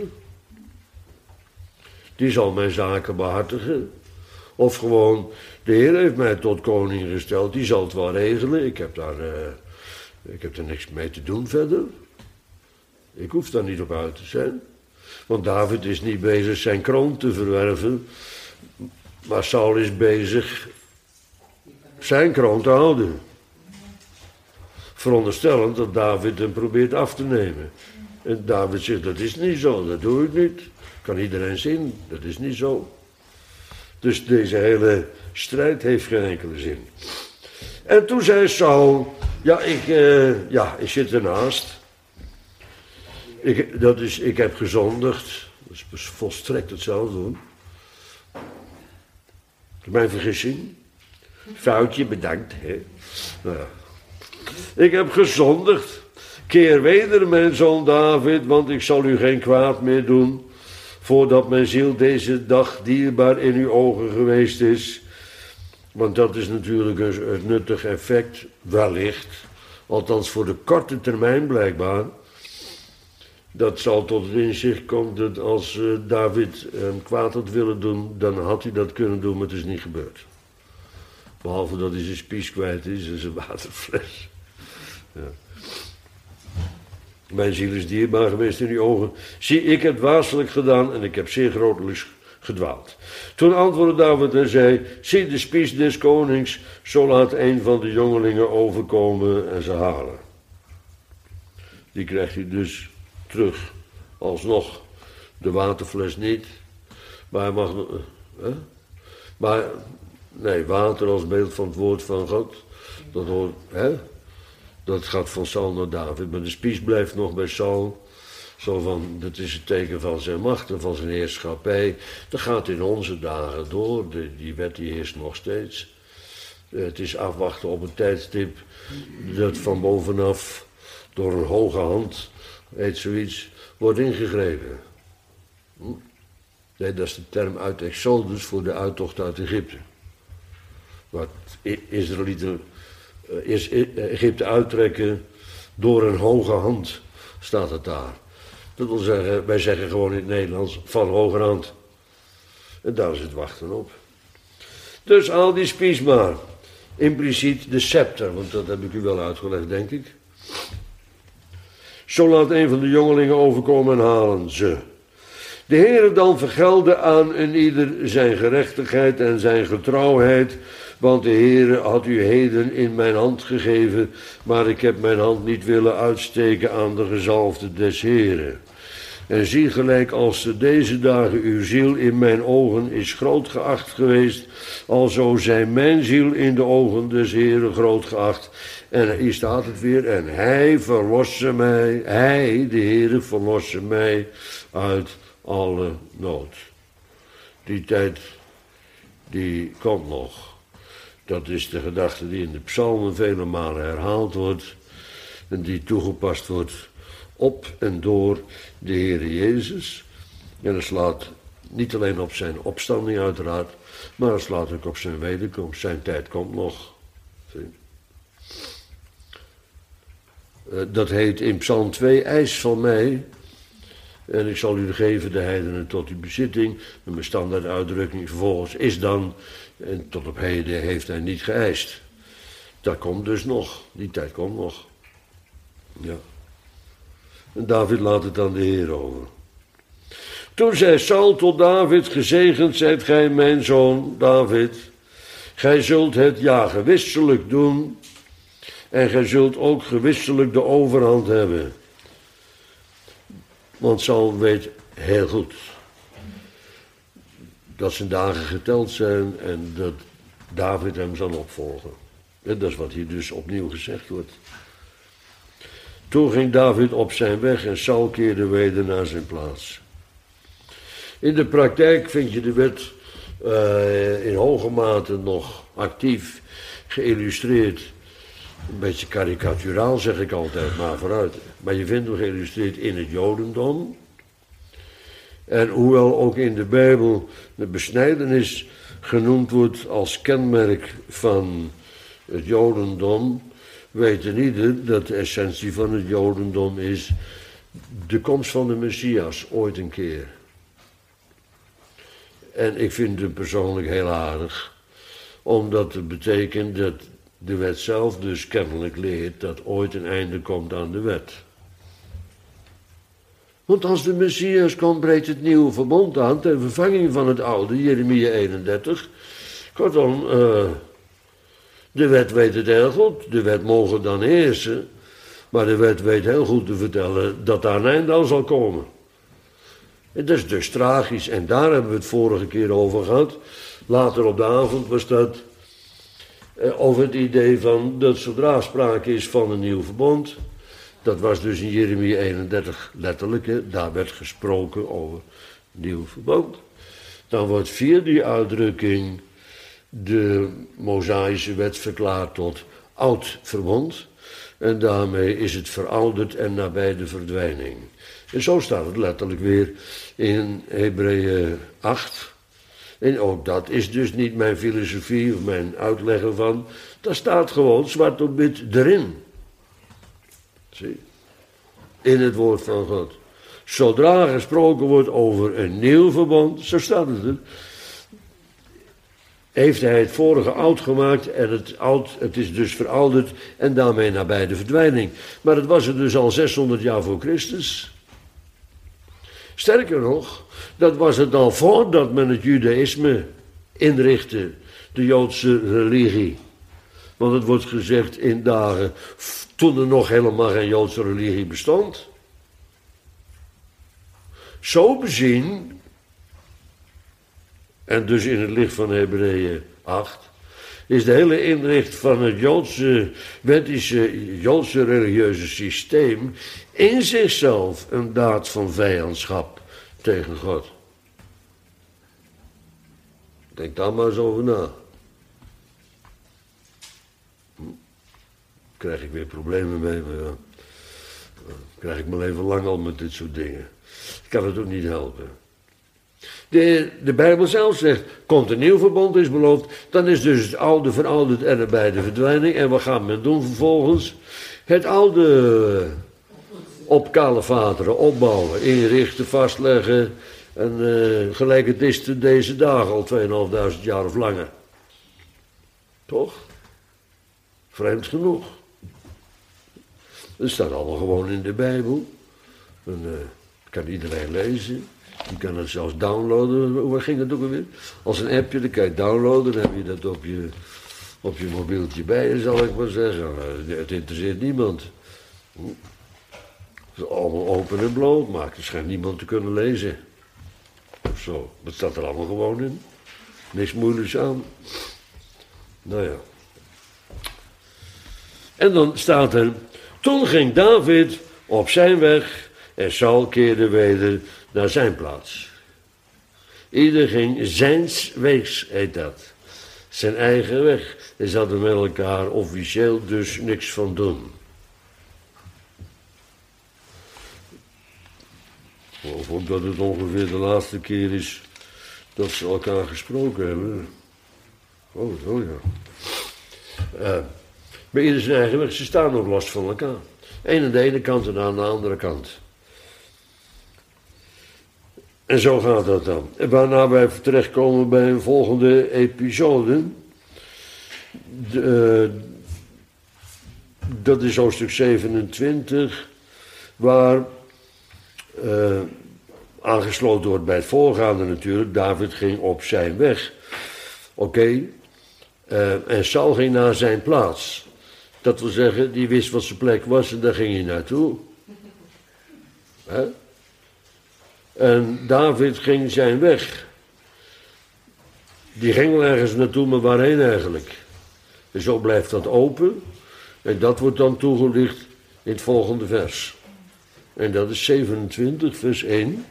Die zal mijn zaken behartigen. Of gewoon, de Heer heeft mij tot koning gesteld, die zal het wel regelen. Ik heb daar, uh, ik heb er niks mee te doen verder. Ik hoef daar niet op uit te zijn. Want David is niet bezig zijn kroon te verwerven, maar Saul is bezig zijn kroon te houden. Veronderstellend dat David hem probeert af te nemen. En David zegt, dat is niet zo, dat doe ik niet. Kan iedereen zien, dat is niet zo. Dus deze hele strijd heeft geen enkele zin. En toen zei Saul, ja, ik, uh, ja, ik zit ernaast. Ik, dat is, ik heb gezondigd. Dat is volstrekt hetzelfde doen. Mijn vergissing. Foutje, bedankt. Hè. Nou ja. Ik heb gezondigd. Keer weder, mijn zoon David, want ik zal u geen kwaad meer doen, voordat mijn ziel deze dag dierbaar in uw ogen geweest is. Want dat is natuurlijk een, een nuttig effect, wellicht. Althans voor de korte termijn blijkbaar. Dat zal tot het inzicht komen dat als uh, David hem kwaad had willen doen, dan had hij dat kunnen doen, maar het is niet gebeurd. Behalve dat hij zijn spies kwijt is en zijn waterfles. Ja. Mijn ziel is dierbaar geweest in uw ogen. Zie, ik heb dwaaselijk gedaan en ik heb zeer grotelijk gedwaald. Toen antwoordde David en zei, zie de spies des konings, zo laat een van de jongelingen overkomen en ze halen. Die krijgt hij dus terug, alsnog de waterfles niet, maar hij mag, uh, uh, maar, nee, water als beeld van het woord van God, dat hoort, hè, dat gaat van Saul naar David, maar de spies blijft nog bij Saul, zo van, dat is het teken van zijn macht en van zijn heerschappij, dat gaat in onze dagen door, de, die wet die heerst nog steeds, uh, het is afwachten op een tijdstip, dat van bovenaf, door een hoge hand, heet zoiets, wordt ingegrepen. Hm? Nee, dat is de term uit Exodus voor de uittocht uit Egypte. Wat Israëlieten is Egypte uittrekken door een hoge hand, staat het daar. Dat wil zeggen, wij zeggen gewoon in het Nederlands, van hoge hand. En daar is het wachten op. Dus al die spies maar. Impliciet de scepter, want dat heb ik u wel uitgelegd, denk ik. Zo laat een van de jongelingen overkomen en halen ze. De Heere dan vergelde aan een ieder zijn gerechtigheid en zijn getrouwheid, Want de Heere had u heden in mijn hand gegeven, maar ik heb mijn hand niet willen uitsteken aan de gezalfde des Heeren. En zie gelijk als de deze dagen uw ziel in mijn ogen is groot geacht geweest, alzo zij mijn ziel in de ogen des Heeren groot geacht. En hier staat het weer, en hij verlosse mij, hij, de Heere, verlosse mij uit alle nood. Die tijd, die komt nog. Dat is de gedachte die in de psalmen vele malen herhaald wordt en die toegepast wordt op en door de Heere Jezus. En het slaat niet alleen op zijn opstanding uiteraard, maar het slaat ook op zijn wederkomst. Zijn tijd komt nog. Dat heet in Psalm twee, eis van mij, en ik zal u geven de heidenen tot uw bezitting. En mijn standaard uitdrukking vervolgens is dan, en tot op heden heeft hij niet geëist. Dat komt dus nog, die tijd komt nog. Ja. En David laat het aan de Heer over. Toen zei Saul tot David, gezegend zijt gij mijn zoon David. Gij zult het ja gewisselijk doen en gij zult ook gewisselijk de overhand hebben. Want Saul weet heel goed dat zijn dagen geteld zijn en dat David hem zal opvolgen. En dat is wat hier dus opnieuw gezegd wordt. Toen ging David op zijn weg en Saul keerde weder naar zijn plaats. In de praktijk vind je de wet uh, in hoge mate nog actief geïllustreerd. Een beetje karikaturaal zeg ik altijd, maar vooruit. Maar je vindt hem geïllustreerd in het Jodendom. En hoewel ook in de Bijbel de besnijdenis genoemd wordt als kenmerk van het Jodendom, weten ieder dat de essentie van het Jodendom is de komst van de Messias, ooit een keer. En ik vind het persoonlijk heel aardig, omdat het betekent dat de wet zelf dus kennelijk leert dat ooit een einde komt aan de wet. Want als de Messias komt, breekt het nieuwe verbond aan ter vervanging van het oude, Jeremia eenendertig. Kortom, uh, de wet weet het heel goed, de wet mogen dan heersen, maar de wet weet heel goed te vertellen dat daar een einde aan zal komen. En dat is dus tragisch en daar hebben we het vorige keer over gehad. Later op de avond was dat uh, over het idee van dat zodra sprake is van een nieuw verbond, dat was dus in Jeremia eenendertig letterlijk, hè, daar werd gesproken over nieuw verbond. Dan wordt via die uitdrukking de Mosaïsche wet verklaard tot oud verbond. En daarmee is het verouderd en nabij de verdwijning. En zo staat het letterlijk weer in Hebreeën acht. En ook dat is dus niet mijn filosofie of mijn uitleg ervan. Dat staat gewoon zwart op wit erin. Zie, in het woord van God. Zodra gesproken wordt over een nieuw verbond, zo staat het er, heeft hij het vorige oud gemaakt en het oud, het is dus verouderd en daarmee nabij de verdwijning. Maar het was er dus al zeshonderd jaar voor Christus. Sterker nog, dat was het al voordat men het judaïsme inrichtte, de Joodse religie. Want het wordt gezegd in dagen toen er nog helemaal geen Joodse religie bestond. Zo bezien, en dus in het licht van Hebreeën acht, is de hele inrichting van het Joodse, wettische, Joodse religieuze systeem in zichzelf een daad van vijandschap tegen God. Denk daar maar eens over na. Krijg ik weer problemen mee, maar ja, krijg ik mijn leven lang al met dit soort dingen. Ik kan het ook niet helpen. De, de Bijbel zelf zegt, komt een nieuw verbond is beloofd, dan is dus het oude verouderd en erbij de verdwijning. En wat gaat men doen vervolgens? Het oude opkalevateren, opbouwen, inrichten, vastleggen. En uh, gelijk het is te deze dagen al tweeënhalfduizend jaar of langer. Toch? Vreemd genoeg. Dat staat allemaal gewoon in de Bijbel. En, uh, kan iedereen lezen. Je kan het zelfs downloaden. Hoe ging dat ook alweer? Als een appje, dan kan je downloaden. Dan heb je dat op je, op je mobieltje bij je, zal ik maar zeggen. Het interesseert niemand. Het is allemaal open en bloot, maar er schijnt niemand te kunnen lezen. Of zo. Dat staat er allemaal gewoon in. Niks moeilijks aan. Nou ja. En dan staat er, toen ging David op zijn weg en Saul keerde weder naar zijn plaats. Ieder ging zijns weegs, heet dat. Zijn eigen weg. En ze hadden met elkaar officieel dus niks van doen. Ik geloof ook dat het ongeveer de laatste keer is dat ze elkaar gesproken hebben. Oh, zo ja. Uh, maar ieder zijn eigen weg, ze staan nog los van elkaar. Eén aan de ene kant en aan de andere kant. En zo gaat dat dan. En waarna wij terechtkomen bij een volgende episode. De, uh, dat is hoofdstuk zevenentwintig, waar uh, aangesloten wordt bij het voorgaande natuurlijk. David ging op zijn weg. Oké. Okay. Uh, en Saul ging naar zijn plaats. Dat wil zeggen, die wist wat zijn plek was en daar ging hij naartoe. Hè? En David ging zijn weg. Die ging wel ergens naartoe, maar waarheen eigenlijk? En zo blijft dat open. En dat wordt dan toegelicht in het volgende vers. En dat is zevenentwintig, vers één.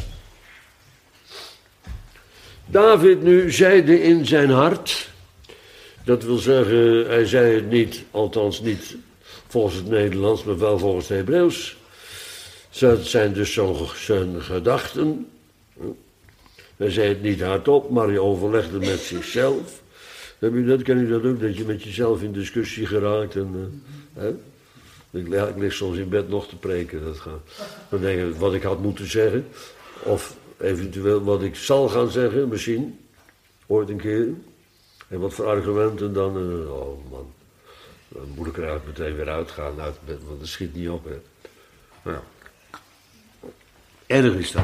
David nu zeide in zijn hart. Dat wil zeggen, hij zei het niet, althans niet volgens het Nederlands, maar wel volgens het Hebreeuws. Dat zijn dus zo zijn gedachten. Hij zei het niet hardop, maar hij overlegde met zichzelf. Heb je dat, ken je dat ook, dat je met jezelf in discussie geraakt? En, uh, hè? Ik, ja, ik lig soms in bed nog te preken. Dat gaat. Dan denk ik wat ik had moeten zeggen. Of eventueel wat ik zal gaan zeggen, misschien. Ooit een keer. En wat voor argumenten dan. Uh, oh man. Dan moet ik eruit meteen weer uitgaan uit bed, want dat schiet niet op. Hè. Nou. Erg is dat.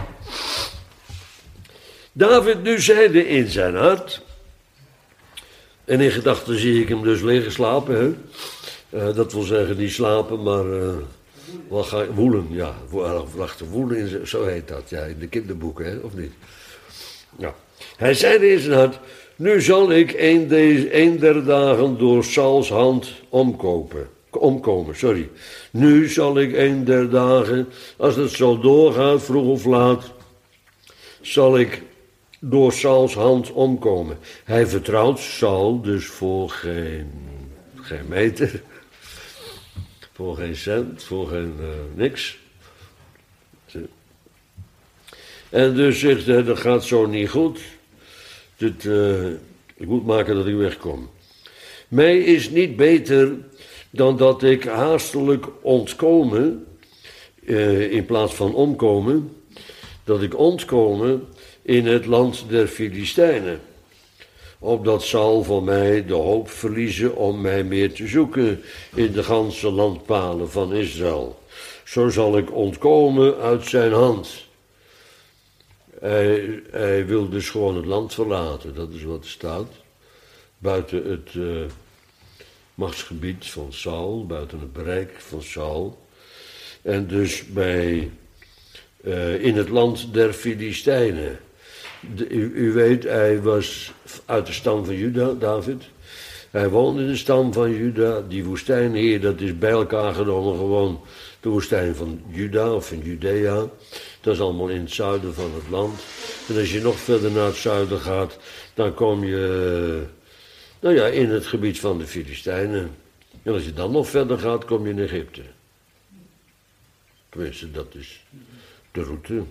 David nu zeide in zijn hart. En in gedachten zie ik hem dus liggen slapen. Hè? Uh, dat wil zeggen niet slapen, maar uh, wat ga, woelen. Ja, wachten, woelen, in, zo heet dat. Ja, in de kinderboeken, hè? Of niet? Ja. Hij zeide in zijn hart. Nu zal ik een, deze, een der dagen door Sauls hand omkopen. Omkomen, sorry. Nu zal ik een der dagen, als het zo doorgaat, vroeg of laat, zal ik door Sauls hand omkomen. Hij vertrouwt Saul dus voor geen, geen meter, voor geen cent, voor geen uh, niks. En dus zegt hij, dat gaat zo niet goed. Dit, uh, ik moet maken dat ik wegkom. Mij is niet beter dan dat ik haastelijk ontkomen, uh, in plaats van omkomen, dat ik ontkomen in het land der Filistijnen. Opdat Saul van mij de hoop verliezen om mij meer te zoeken in de ganse landpalen van Israël. Zo zal ik ontkomen uit zijn hand. Hij, hij wil dus gewoon het land verlaten, dat is wat er staat. Buiten het uh, machtsgebied van Saul, buiten het bereik van Saul. En dus bij, uh, in het land der Filistijnen. De, u, u weet, hij was uit de stam van Juda, David. Hij woonde in de stam van Juda. Die woestijn hier, dat is bij elkaar genomen gewoon de woestijn van Juda of van Judea. Dat is allemaal in het zuiden van het land. En als je nog verder naar het zuiden gaat, dan kom je, nou ja, in het gebied van de Filistijnen. En als je dan nog verder gaat, kom je in Egypte. Tenminste, dat is de route.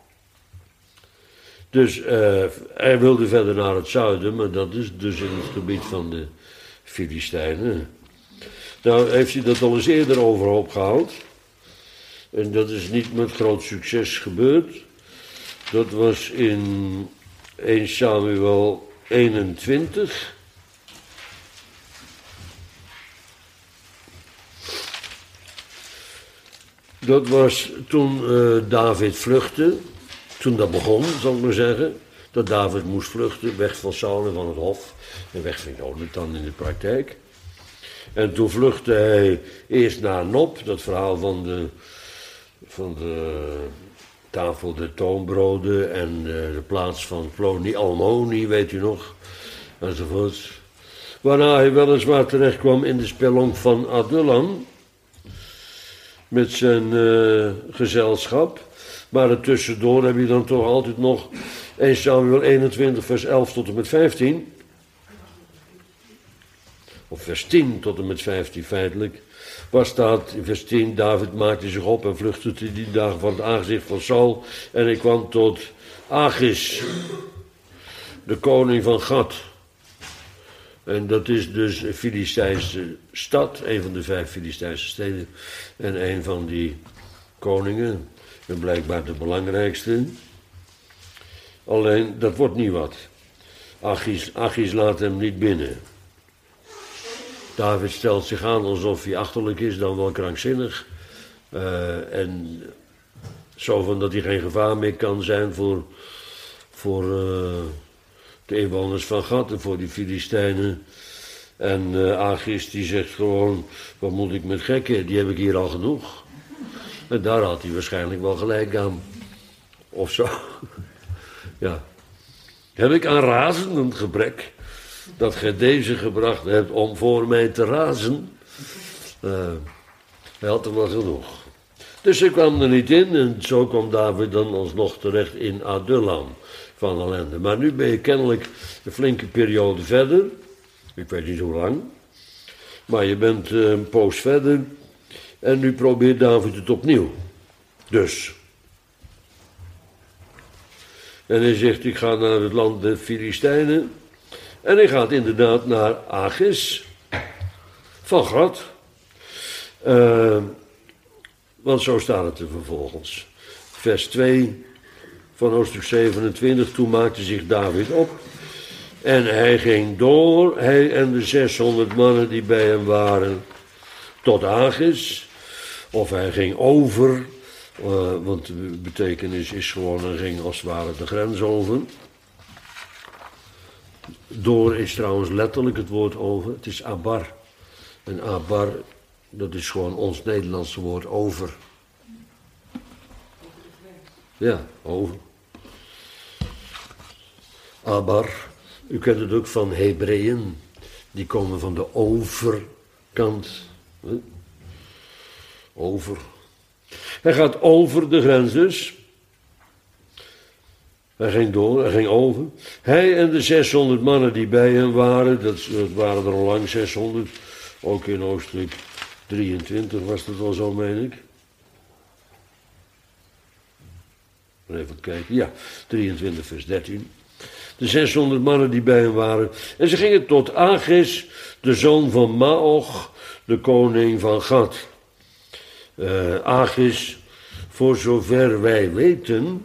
Dus uh, hij wilde verder naar het zuiden, maar dat is dus in het gebied van de Filistijnen. Nou heeft hij dat al eens eerder overhoop gehaald. En dat is niet met groot succes gebeurd. Dat was in eerste Samuel eenentwintig. Dat was toen uh, David vluchtte. Toen dat begon, zal ik maar zeggen. dat David moest vluchten, weg van Saul en van het hof. En weg van Jonathan in de praktijk. En toen vluchtte hij eerst naar Nob, dat verhaal van de, van de tafel der toonbroden en de plaats van Ploni Almoni, weet u nog, enzovoort. Waarna hij weliswaar terecht kwam in de spelonk van Adullam, met zijn uh, gezelschap. Maar ertussendoor heb je dan toch altijd nog eerste Samuel eenentwintig vers elf tot en met vijftien. Of vers tien tot en met vijftien feitelijk. Waar staat in vers tien, David maakte zich op en vluchtte die dagen van het aangezicht van Saul. En hij kwam tot Achis, de koning van Gat. En dat is dus een Filistijnse stad, een van de vijf Filistijnse steden. En een van die koningen, en blijkbaar de belangrijkste. Alleen, dat wordt niet wat. Achis, Achis laat hem niet binnen. David stelt zich aan alsof hij achterlijk is, dan wel krankzinnig. Uh, en zo van dat hij geen gevaar meer kan zijn voor, voor uh, de inwoners van Gat en voor die Filistijnen. En uh, Achis die zegt gewoon, wat moet ik met gekken, die heb ik hier al genoeg. En daar had hij waarschijnlijk wel gelijk aan. Of zo. Ja. Heb ik aan razen een gebrek, dat gij deze gebracht hebt om voor mij te razen. Uh, hij had er wel genoeg. Dus hij kwam er niet in en zo kwam David dan alsnog terecht in Adullam van ellende. Maar nu ben je kennelijk een flinke periode verder. Ik weet niet hoe lang. Maar je bent uh, een poos verder. En nu probeert David het opnieuw. Dus. En hij zegt, ik ga naar het land der Filistijnen. En hij gaat inderdaad naar Achis. Van Gat. Uh, want zo staat het er vervolgens. Vers twee van hoofdstuk zevenentwintig. Toen maakte zich David op. En hij ging door, hij en de zeshonderd mannen die bij hem waren, tot Achis. Of hij ging over, uh, want de betekenis is gewoon, hij ging als het ware de grens over. Door is trouwens letterlijk het woord over, het is abar. En abar, dat is gewoon ons Nederlandse woord over. Ja, over. Abar. U kent het ook van Hebreeën. Die komen van de overkant. Over. Hij gaat over de grens dus. Hij ging door, hij ging over. Hij en de zeshonderd mannen die bij hem waren, dat, dat waren er al lang zeshonderd. Ook in hoofdstuk drieëntwintig was dat al zo, meen ik. Even kijken, ja, drieëntwintig vers dertien. De zeshonderd mannen die bij hem waren. En ze gingen tot Achis, de zoon van Maoch, de koning van Gat. Uh, Achis, voor zover wij weten,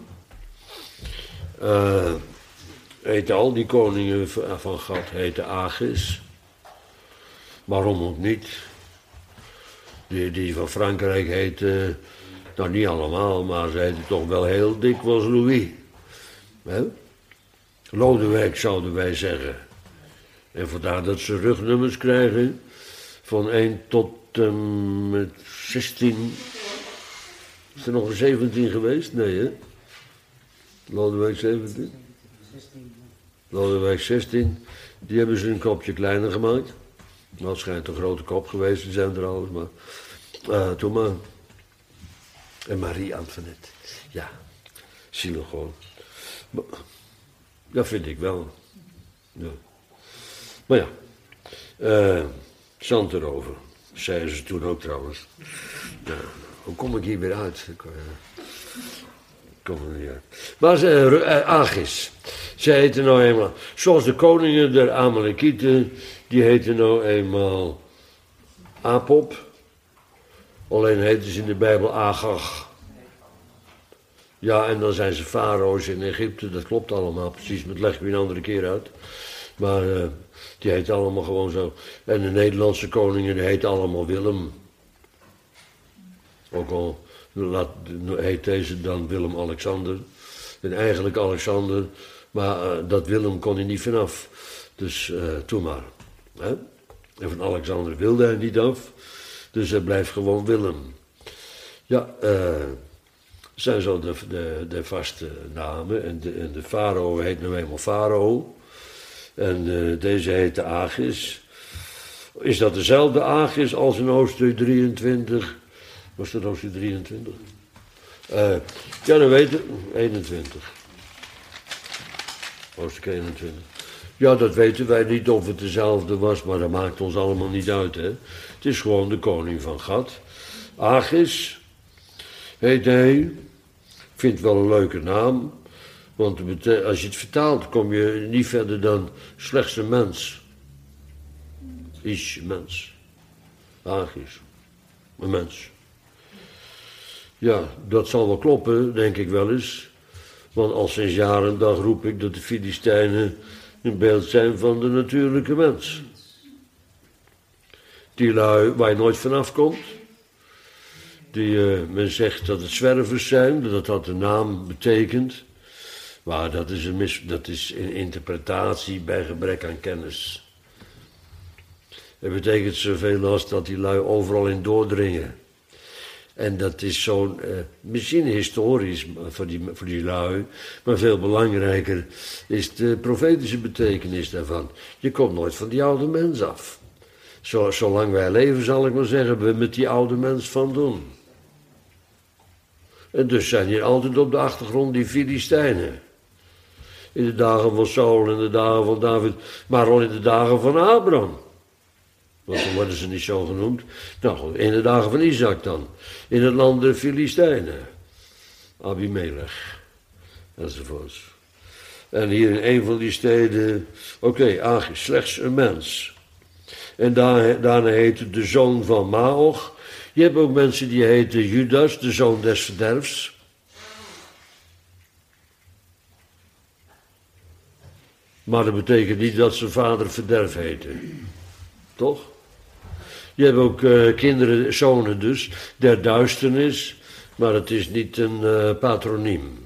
uh, heten al die koningen van Gat, heten Achis. Waarom ook niet? Die, die van Frankrijk heten, nou niet allemaal, maar ze heten toch wel heel dikwijls Louis. He? Lodewijk zouden wij zeggen. En vandaar dat ze rugnummers krijgen van één tot en met zestien. Is er nog een zeventien geweest? Nee, hè? Lodewijk zeventien? Lodewijk zestien. Die hebben ze een kopje kleiner gemaakt. Nou, het schijnt een grote kop geweest te zijn trouwens, maar... Uh, toen maar. En Marie Antoinette. Ja, zielig gewoon. Maar, dat vind ik wel. Ja. Maar ja, uh, zand erover. Zeiden ze toen ook trouwens. Ja, hoe kom ik hier weer uit? Ik uh, kom er niet uit. Maar ze, uh, Achis, zij heten nou eenmaal, zoals de koningen der Amalekieten, die heten nou eenmaal Apop. Alleen heten ze in de Bijbel Agag. Ja, en dan zijn ze farao's in Egypte, dat klopt allemaal precies, maar dat leg ik weer een andere keer uit. Maar uh, die heten allemaal gewoon zo. En de Nederlandse koningen, die heten allemaal Willem. Ook al laat, heet deze dan Willem-Alexander. En eigenlijk Alexander Maar uh, dat Willem kon hij niet vanaf. Dus uh, toen maar. Hè? En van Alexander wilde hij niet af. Dus hij blijft gewoon Willem. Ja, uh, zijn zo de, de, de vaste namen. En de, en de farao heet nu eenmaal farao. En uh, deze heet de Agis. Is dat dezelfde Agis als in hoofdstuk drieëntwintig? Was dat hoofdstuk drieëntwintig? Uh, ja, dan weten we. eenentwintig. Hoofdstuk eenentwintig. Ja, dat weten wij niet of het dezelfde was, maar dat maakt ons allemaal niet uit, hè. Het is gewoon de koning van Gad. Agis heet hij. Ik vind het wel een leuke naam. Want als je het vertaalt, kom je niet verder dan slechts een mens. Ish, mens. Agis. Een mens. Ja, dat zal wel kloppen, denk ik wel eens. Want al sinds jaren en dag roep ik dat de Filistijnen een beeld zijn van de natuurlijke mens. Die lui waar je nooit vanaf komt. Die, uh, men zegt dat het zwervers zijn, dat dat de naam betekent. Maar dat is een, mis, dat is een interpretatie bij gebrek aan kennis. Het betekent zoveel als dat die lui overal in doordringen. En dat is zo'n, uh, misschien historisch voor die, voor die lui, maar veel belangrijker is de profetische betekenis daarvan. Je komt nooit van die oude mens af. Zo, zolang wij leven, zal ik maar zeggen, we met die oude mens van doen. En dus zijn hier altijd op de achtergrond die Filistijnen. In de dagen van Saul, in de dagen van David, maar al in de dagen van Abraham. Want dan worden ze niet zo genoemd. Nou, in de dagen van Isaac dan. In het land der Filistijnen. Abimelech. Enzovoorts. En hier in een van die steden. Oké, okay, Agis, slechts een mens. En daarna, daarna heette de zoon van Maoch. Je hebt ook mensen die heten Judas, de zoon des verderfs. Maar dat betekent niet dat zijn vader verderf heette. Toch? Je hebt ook uh, kinderen, zonen dus, der duisternis, maar het is niet een uh, patroniem.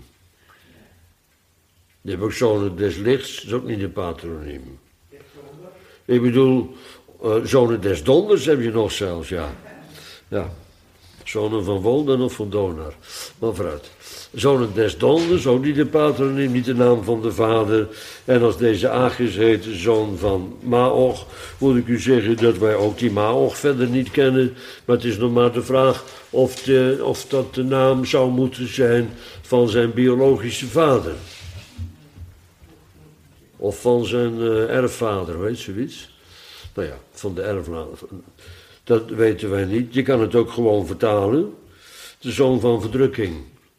Je hebt ook zonen des lichts, dat is ook niet een patroniem. Ik bedoel, uh, zonen des donders heb je nog zelfs, ja. Ja, zonen van Wolden of van Donar, maar vooruit. Zonen des donders, ook niet de patroniem, niet de naam van de vader. En als deze Agis heet, zoon van Maoch, moet ik u zeggen dat wij ook die Maoch verder niet kennen. Maar het is nog maar de vraag of, de, of dat de naam zou moeten zijn van zijn biologische vader. Of van zijn uh, erfvader, weet je zoiets? Nou ja, van de erfvader. Dat weten wij niet. Je kan het ook gewoon vertalen. De zoon van verdrukking.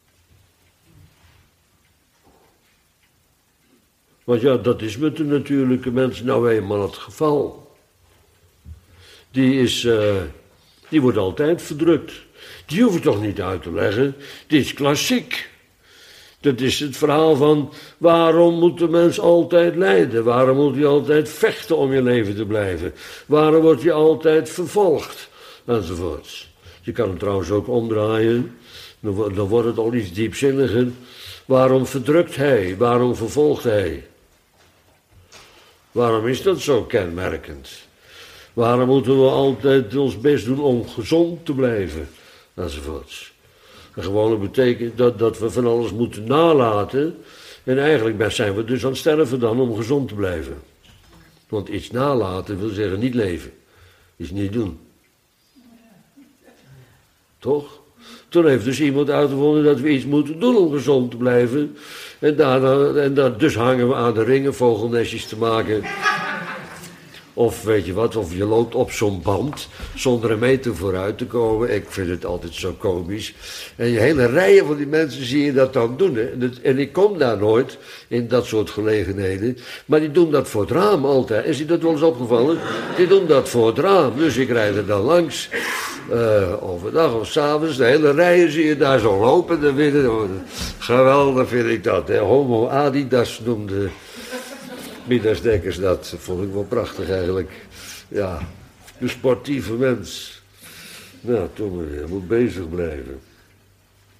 Want ja, dat is met de natuurlijke mens nou eenmaal het geval. Die is, uh, die wordt altijd verdrukt. Die hoef je toch niet uit te leggen. Dit is klassiek. Dat is het verhaal van waarom moet de mens altijd lijden? Waarom moet hij altijd vechten om je leven te blijven? Waarom wordt hij altijd vervolgd? Enzovoorts. Je kan het trouwens ook omdraaien. Dan, dan wordt het al iets diepzinniger. Waarom verdrukt hij? Waarom vervolgt hij? Waarom is dat zo kenmerkend? Waarom moeten we altijd ons best doen om gezond te blijven? Enzovoorts. En gewoon betekent dat, dat we van alles moeten nalaten. En eigenlijk zijn we dus aan het sterven dan om gezond te blijven. Want iets nalaten wil zeggen niet leven. Iets niet doen. Toch? Toen heeft dus iemand uitgevonden dat we iets moeten doen om gezond te blijven. En, daarna, en daar, dus hangen we aan de ringen vogelnestjes te maken. Of weet je wat, of je loopt op zo'n band zonder een meter vooruit te komen. Ik vind het altijd zo komisch. En je hele rijen van die mensen zie je dat dan doen. Hè? En, het, en ik kom daar nooit in dat soort gelegenheden. Maar die doen dat voor het raam altijd. Is je dat wel eens opgevallen? Die doen dat voor het raam. Dus ik rijd er dan langs. Uh, overdag of s'avonds. De hele rijen zie je daar zo lopen. Dan winnen. Geweldig vind ik dat. Hè? Homo Adidas noemde Midas Dekkers dat. Vond ik wel prachtig eigenlijk. Ja, de sportieve mens. Nou, toen maar weer. Moet bezig blijven.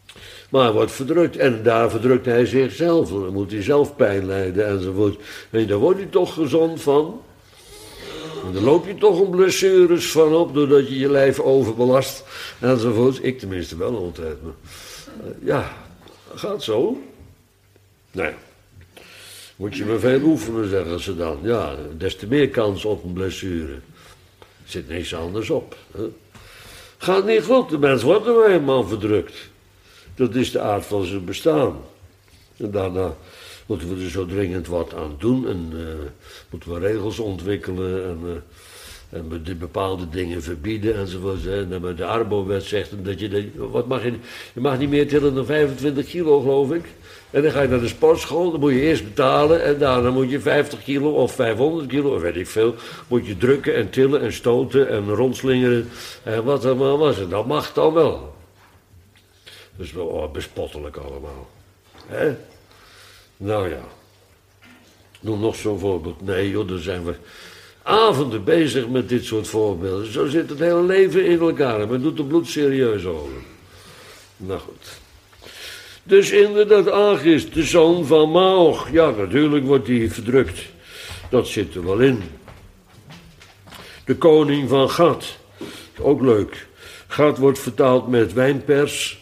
Maar hij wordt verdrukt. En daar verdrukt hij zichzelf. Dan moet hij zelf pijn lijden enzovoort. En daar word je toch gezond van. En daar loop je toch een blessures van op. Doordat je je lijf overbelast enzovoort. Ik tenminste wel altijd. Maar, uh, ja, gaat zo. Nou ja. Moet je maar veel oefenen, zeggen ze dan. Ja, des te meer kans op een blessure. Er zit niks anders op. Hè? Gaat niet goed, de mens wordt er maar eenmaal verdrukt. Dat is de aard van zijn bestaan. En daarna moeten we er zo dringend wat aan doen. En uh, moeten we regels ontwikkelen. En, uh, en we bepaalde dingen verbieden enzovoort. En de Arbo-wet zegt dat je... De, wat mag je, je mag niet meer tillen dan vijfentwintig kilo, geloof ik. En dan ga je naar de sportschool, dan moet je eerst betalen en daarna moet je vijftig kilo of vijfhonderd kilo, of weet ik veel, moet je drukken en tillen en stoten en rondslingeren en wat allemaal was. En dat mag dan wel. Dus wel oh, bespottelijk allemaal. Hè? Nou ja. Noem nog zo'n voorbeeld. Nee joh, dan zijn we avonden bezig met dit soort voorbeelden. Zo zit het hele leven in elkaar en men doet er bloed serieus over. Nou goed. Dus inderdaad, Agis, de zoon van Maog. Ja, natuurlijk wordt hij verdrukt. Dat zit er wel in. De koning van Gad. Ook leuk. Gad wordt vertaald met wijnpers.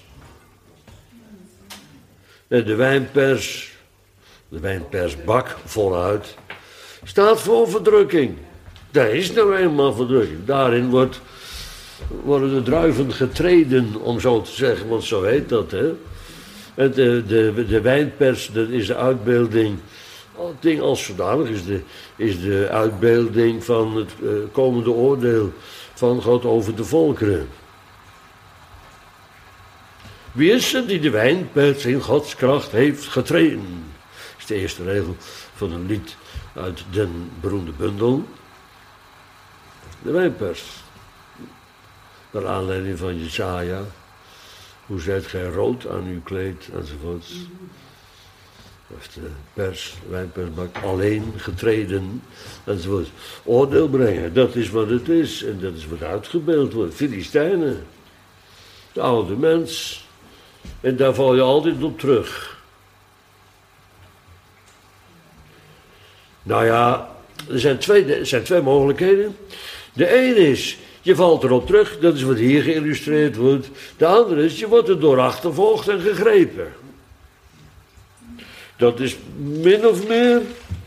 En de wijnpers, de wijnpersbak voluit, staat voor verdrukking. Daar is nou eenmaal verdrukking. Daarin wordt, worden de druiven getreden, om zo te zeggen, want zo heet dat, hè. En de, de, de wijnpers, dat is de uitbeelding, het ding als zodanig is de, is de uitbeelding van het uh, komende oordeel van God over de volkeren. Wie is er die de wijnpers in Gods kracht heeft getreden? Dat is de eerste regel van een lied uit den beroemde bundel. De wijnpers. Naar aanleiding van Jesaja. Hoe zijt gij rood aan uw kleed, enzovoorts. Heeft de pers, wijnpersbak, alleen getreden, enzovoorts. Oordeel brengen, dat is wat het is. En dat is wat uitgebeeld wordt. Filistijnen. De oude mens. En daar val je altijd op terug. Nou ja, er zijn twee, er zijn twee mogelijkheden. De ene is, je valt erop terug, dat is wat hier geïllustreerd wordt. De andere is, je wordt er door achtervolgd en gegrepen. Dat is min of meer,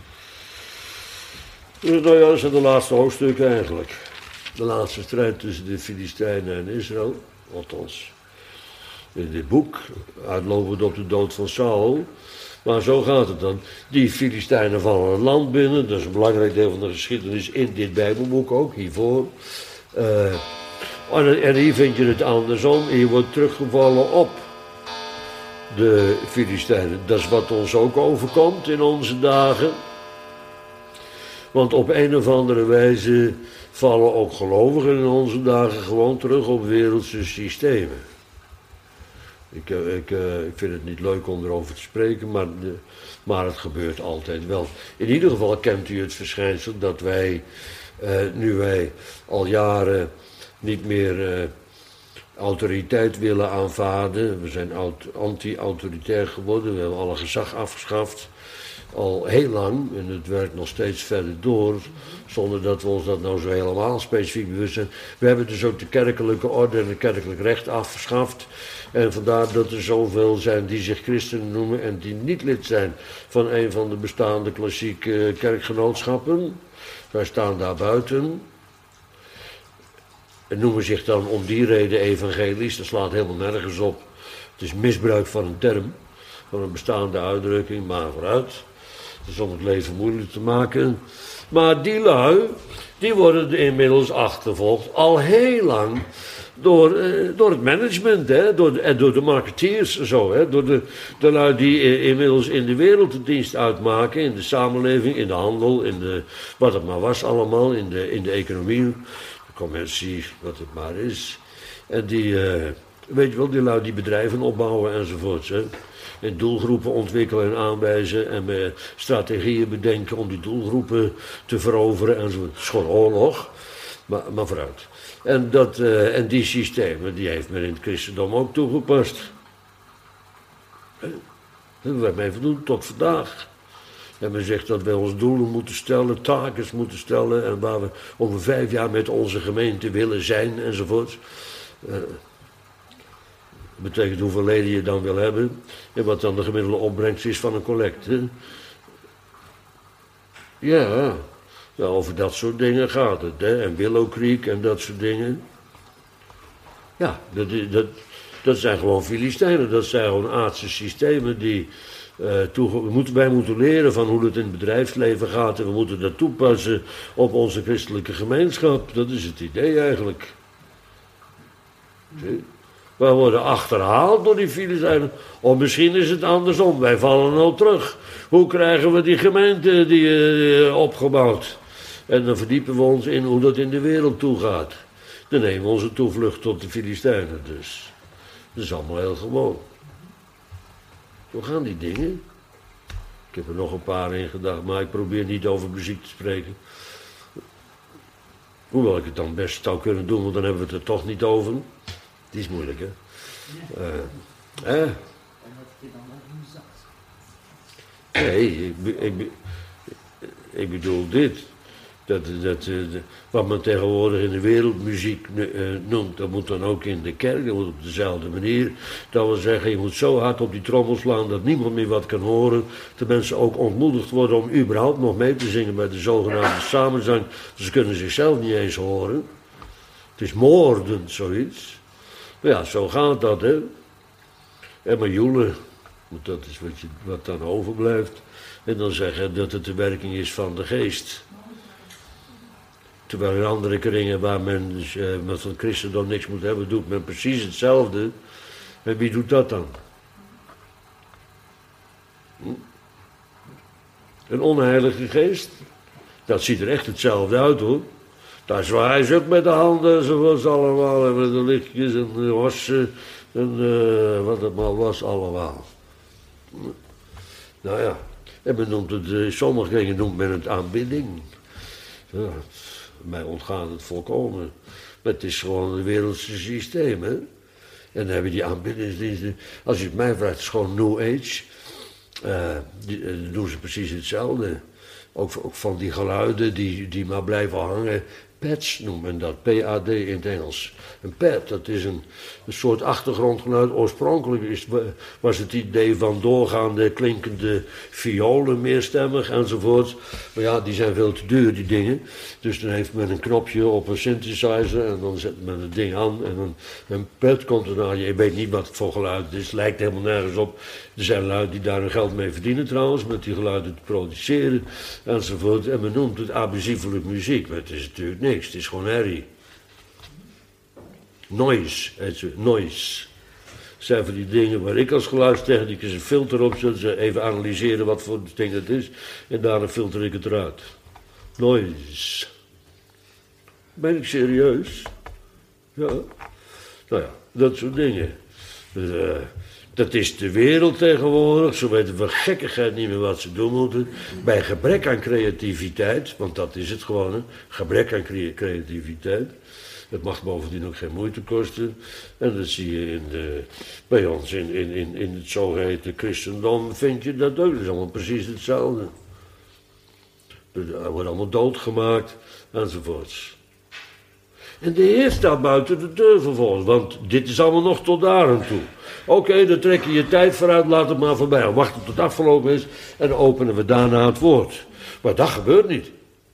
nou ja, dat zijn de laatste hoofdstukken eigenlijk. De laatste strijd tussen de Filistijnen en Israël, althans. In dit boek, uitlopend op de dood van Saul. Maar zo gaat het dan. Die Filistijnen vallen het land binnen. Dat is een belangrijk deel van de geschiedenis in dit Bijbelboek ook, hiervoor. Uh, en hier vind je het andersom. Hier wordt teruggevallen op de Filistijnen. Dat is wat ons ook overkomt in onze dagen. Want op een of andere wijze vallen ook gelovigen in onze dagen gewoon terug op wereldse systemen. Ik, ik, ik vind het niet leuk om erover te spreken, maar, de, maar het gebeurt altijd wel. In ieder geval kent u het verschijnsel dat wij, uh, nu wij al jaren niet meer uh, autoriteit willen aanvaarden. We zijn anti-autoritair geworden, we hebben alle gezag afgeschaft. Al heel lang, en het werkt nog steeds verder door, zonder dat we ons dat nou zo helemaal specifiek bewust zijn. We hebben dus ook de kerkelijke orde en het kerkelijk recht afgeschaft. En vandaar dat er zoveel zijn die zich christenen noemen en die niet lid zijn van een van de bestaande klassieke kerkgenootschappen. Wij staan daar buiten. En noemen zich dan om die reden evangelisch. Dat slaat helemaal nergens op. Het is misbruik van een term, van een bestaande uitdrukking, maar vooruit. Dat is om het leven moeilijk te maken. Maar die lui, die worden inmiddels achtervolgd al heel lang door, eh, door het management, hè, door de, en door de marketeers, zo, hè, door de, de lui die eh, inmiddels in de wereld de dienst uitmaken, in de samenleving, in de handel, in de, wat het maar was allemaal, in de, in de economie, de commercie, wat het maar is. En die, eh, weet je wel, die lui die bedrijven opbouwen enzovoorts, hè. En doelgroepen ontwikkelen en aanwijzen en uh, strategieën bedenken om die doelgroepen te veroveren enzovoort. Het is gewoon oorlog, maar, maar vooruit. En, dat, uh, en die systemen, die heeft men in het christendom ook toegepast. Daar hebben wij mee voldoen tot vandaag. En men zegt dat wij ons doelen moeten stellen, taken moeten stellen en waar we over vijf jaar met onze gemeente willen zijn enzovoort. Uh, dat betekent hoeveel leden je dan wil hebben en wat dan de gemiddelde opbrengst is van een collecte. Ja, ja, over dat soort dingen gaat het, hè? En Willow Creek en dat soort dingen. Ja, dat, dat, dat zijn gewoon Filistijnen, dat zijn gewoon aardse systemen die... Uh, toe, we moeten, wij moeten leren van hoe het in het bedrijfsleven gaat en we moeten dat toepassen op onze christelijke gemeenschap. Dat is het idee eigenlijk. Zie? Wij worden achterhaald door die Filistijnen. Of misschien is het andersom, wij vallen al terug. Hoe krijgen we die gemeente die, uh, opgebouwd? En dan verdiepen we ons in hoe dat in de wereld toegaat. Dan nemen we onze toevlucht tot de Filistijnen dus. Dat is allemaal heel gewoon. Zo gaan die dingen. Ik heb er nog een paar in gedacht, maar ik probeer niet over muziek te spreken. Hoewel ik het dan best zou kunnen doen, want dan hebben we het er toch niet over. Het is moeilijk, hè? Ja. Uh, eh? En wat heb je dan nog gezegd? Nee, ik, ik, ik bedoel dit. Dat, dat, dat, wat men tegenwoordig in de wereldmuziek uh, noemt, dat moet dan ook in de kerk, dat moet op dezelfde manier. Dat wil zeggen, je moet zo hard op die trommel slaan dat niemand meer wat kan horen. Dat mensen ook ontmoedigd worden om überhaupt nog mee te zingen bij de zogenaamde samenzang. Ze kunnen zichzelf niet eens horen. Het is moordend, zoiets. Maar ja, zo gaat dat, hè. En maar joelen, dat is wat, je, wat dan overblijft. En dan zeggen dat het de werking is van de geest. Terwijl in andere kringen waar men dus, uh, met het christendom niks moet hebben, doet men precies hetzelfde. En wie doet dat dan? Hm? Een onheilige geest? Dat ziet er echt hetzelfde uit, hoor. Daar zwaaien ze ook met de handen, zoals allemaal, en met de lichtjes en de wassen en uh, wat het maar was, allemaal. Nou ja, en men noemt het, in sommige kringen noemt men het aanbidding. Ja. Mij ontgaat het volkomen. Maar het is gewoon een wereldse systeem, hè. En dan heb je die aanbiddingsdiensten. Als je het mij vraagt, het is gewoon New Age. Uh, die, uh, doen ze precies hetzelfde. Ook, ook van die geluiden die, die maar blijven hangen. Pads noemt men dat, P A D in het Engels. Een pad, dat is een, een soort achtergrondgeluid. Oorspronkelijk is, was het idee van doorgaande klinkende violen, meerstemmig enzovoort. Maar ja, die zijn veel te duur, die dingen. Dus dan heeft men een knopje op een synthesizer en dan zet men het ding aan. En dan een pad komt erna. Je weet niet wat het voor geluid is, het lijkt helemaal nergens op. Er zijn lui die daar hun geld mee verdienen trouwens, met die geluiden te produceren enzovoort. En men noemt het abusievelijk muziek, maar het is natuurlijk niks, het is gewoon herrie. Noise, heet het, noise. Dat zijn van die dingen waar ik als geluidstechnicus een filter op zet, ze even analyseren wat voor ding het is, en daarna filter ik het eruit. Noise. Ben ik serieus? Ja. Nou ja, dat soort dingen. Dus, uh, dat is de wereld tegenwoordig, zo weten we gekkigheid niet meer wat ze doen moeten. Bij gebrek aan creativiteit, want dat is het gewoon, hè? Gebrek aan cre- creativiteit. Het mag bovendien ook geen moeite kosten. En dat zie je in de, bij ons in, in, in, in het zogeheten christendom, vind je dat ook. Dat is allemaal precies hetzelfde. Er wordt allemaal doodgemaakt, enzovoorts. En de Heer staat buiten de deur vervolgens, want dit is allemaal nog tot daar aan toe. Oké, okay, dan trek je je tijd vooruit, laat het maar voorbij. Wacht tot het afgelopen is en dan openen we daarna het woord. Maar dat gebeurt niet.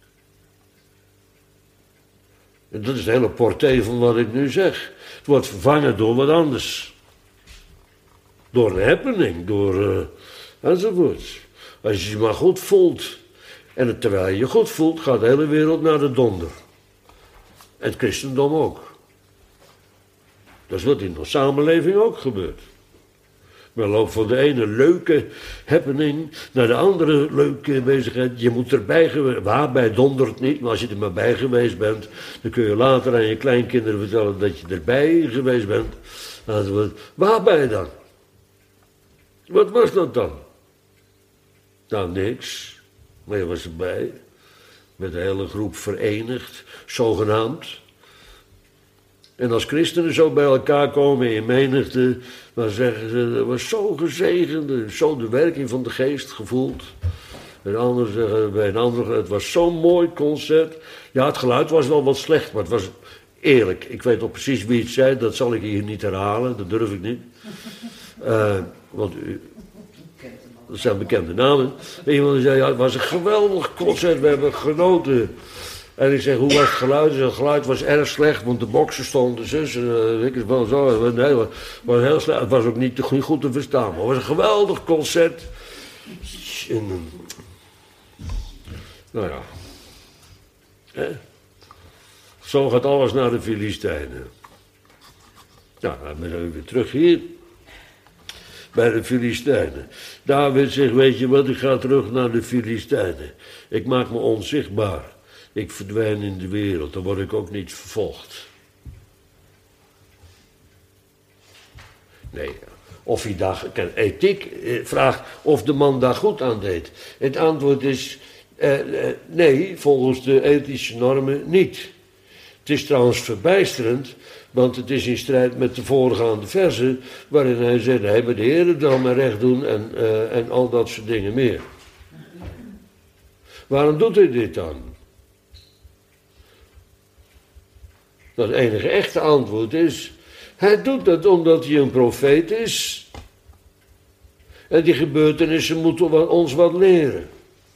En dat is het hele porté van wat ik nu zeg. Het wordt vervangen door wat anders. Door een happening, door uh, enzovoorts. Als je je maar goed voelt. En terwijl je je goed voelt, gaat de hele wereld naar de donder. En het christendom ook. Dat is wat in de samenleving ook gebeurt. Men loopt van de ene leuke happening naar de andere leuke bezigheid. Je moet erbij geweest, waarbij dondert niet, maar als je er maar bij geweest bent, dan kun je later aan je kleinkinderen vertellen dat je erbij geweest bent. Waarbij dan? Wat was dat dan? Nou, niks. Maar je was erbij. Met een hele groep verenigd, zogenaamd. En als christenen zo bij elkaar komen in menigte, dan zeggen ze, dat was zo gezegend, zo de werking van de geest gevoeld. En anderen zeggen bij een ander, het was zo'n mooi concert. Ja, het geluid was wel wat slecht, maar het was eerlijk. Ik weet nog precies wie het zei, dat zal ik hier niet herhalen, dat durf ik niet. Uh, want u, dat zijn bekende namen. En iemand zei, ja, het was een geweldig concert, we hebben genoten. En ik zeg, hoe was het geluid? Het geluid was erg slecht, want de boksen stonden zus. En ik wel zo. Nee, het was heel slecht. Het was ook niet, niet goed te verstaan. Maar het was een geweldig concert. En, nou ja. Eh? Zo gaat alles naar de Filistijnen. Nou, dan ben ik weer terug hier. Bij de Filistijnen. David zegt, weet je wat, ik ga terug naar de Filistijnen. Ik maak me onzichtbaar. Ik verdwijn in de wereld, dan word ik ook niet vervolgd. Nee, of hij daar, ethiek vraagt of de man daar goed aan deed. Het antwoord is, eh, eh, nee, volgens de ethische normen niet. Het is trouwens verbijsterend, want het is in strijd met de voorgaande verzen, waarin hij zegt, hij moet de Heer dan maar recht doen en, uh, en al dat soort dingen meer. Waarom doet hij dit dan? Dat het enige echte antwoord is, hij doet dat omdat hij een profeet is. En die gebeurtenissen moeten ons wat leren.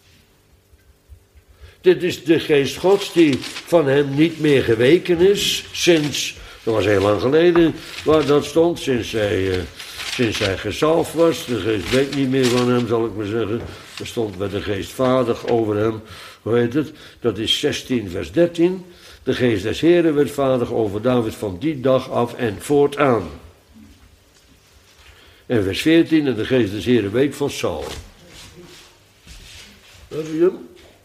Dit is de geest Gods die van hem niet meer geweken is, sinds, dat was heel lang geleden waar dat stond, sinds hij, uh, sinds hij gezalfd was. De geest weet niet meer van hem, zal ik maar zeggen. Er stond bij de geest vader over hem, hoe heet het? Dat is zestien vers dertien. De geest des Heren werd vader over David van die dag af en voortaan. En vers veertien, en de geest des Heren week van Saul. Heb je hem?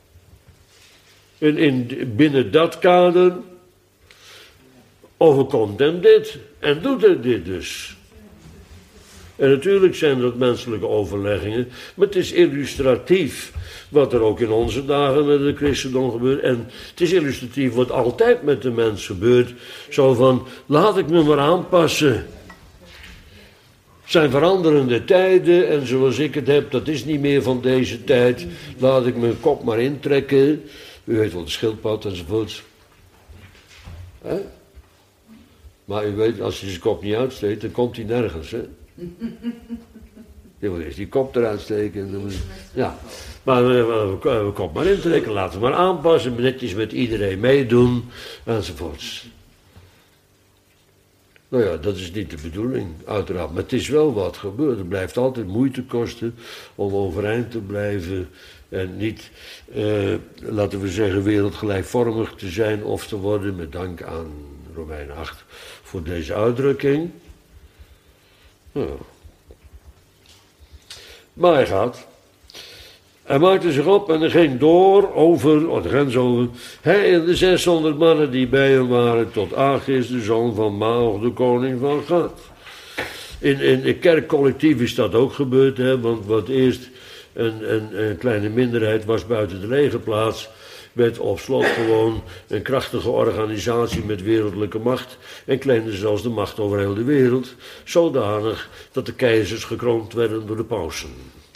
En in, binnen dat kader overkomt hem dit. En doet hij dit dus. En natuurlijk zijn dat menselijke overleggingen, maar het is illustratief wat er ook in onze dagen met het christendom gebeurt. En het is illustratief wat altijd met de mens gebeurt. Zo van, laat ik me maar aanpassen. Het zijn veranderende tijden en zoals ik het heb, dat is niet meer van deze tijd. Laat ik mijn kop maar intrekken. U weet wel, de schildpad enzovoort. Hè? Maar u weet, als hij zijn kop niet uitsteekt, dan komt hij nergens, hè. Je moet eerst die kop eruit steken. Ja, maar we, we, we kop maar intrekken, laten we maar aanpassen, netjes met iedereen meedoen, enzovoorts. Nou ja, dat is niet de bedoeling, uiteraard. Maar het is wel wat gebeurd. Het blijft altijd moeite kosten om overeind te blijven en niet, eh, laten we zeggen, wereldgelijkvormig te zijn of te worden, met dank aan Romeinen acht voor deze uitdrukking. Ja. Maar hij gaat. Hij maakte zich op en hij ging door over, oh, de grens over. Hij en de zeshonderd mannen die bij hem waren, tot Achis, de zoon van Maach, de koning van Gat. In, in de kerkcollectief is dat ook gebeurd, hè, want wat eerst een, een, een kleine minderheid was buiten de legerplaats, werd op slot gewoon een krachtige organisatie met wereldlijke macht en claimde zelfs de macht over heel de wereld, zodanig dat de keizers gekroond werden door de pausen.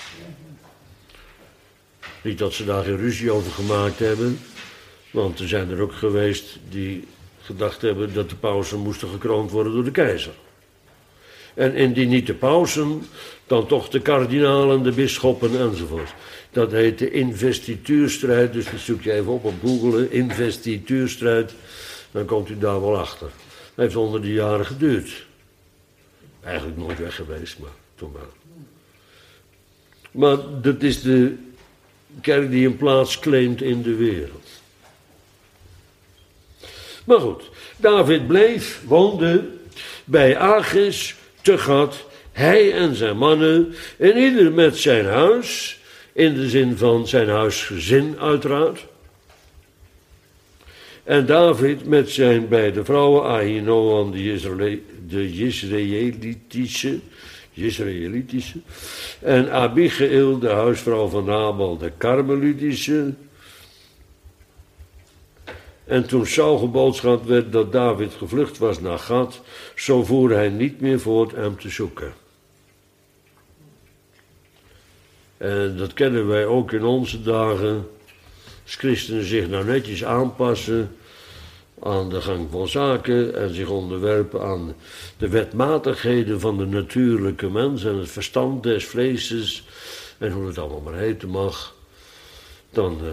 Niet dat ze daar geen ruzie over gemaakt hebben, want er zijn er ook geweest die gedacht hebben dat de pausen moesten gekroond worden door de keizer. En indien niet de pausen, dan toch de kardinalen, de bisschoppen enzovoort. Dat heet de investituurstrijd, dus dat zoek je even op op Google, investituurstrijd, dan komt u daar wel achter. Dat heeft onder de jaren geduurd. Eigenlijk nooit weg geweest, maar toen maar. Maar dat is de kerk die een plaats claimt in de wereld. Maar goed, David bleef, woonde bij Achis te Gat, hij en zijn mannen, en ieder met zijn huis, in de zin van zijn huisgezin uiteraard. En David met zijn beide vrouwen, Ahinoam de, Israël, de Israëlitische, Israëlitische, en Abigail, de huisvrouw van Nabal, de Karmelitische. En toen Saul geboodschapt werd dat David gevlucht was naar Gad, zo voer hij niet meer voort hem te zoeken. En dat kennen wij ook in onze dagen. Als christenen zich nou netjes aanpassen aan de gang van zaken en zich onderwerpen aan de wetmatigheden van de natuurlijke mens en het verstand des vleeses en hoe het allemaal maar heten mag, dan, uh,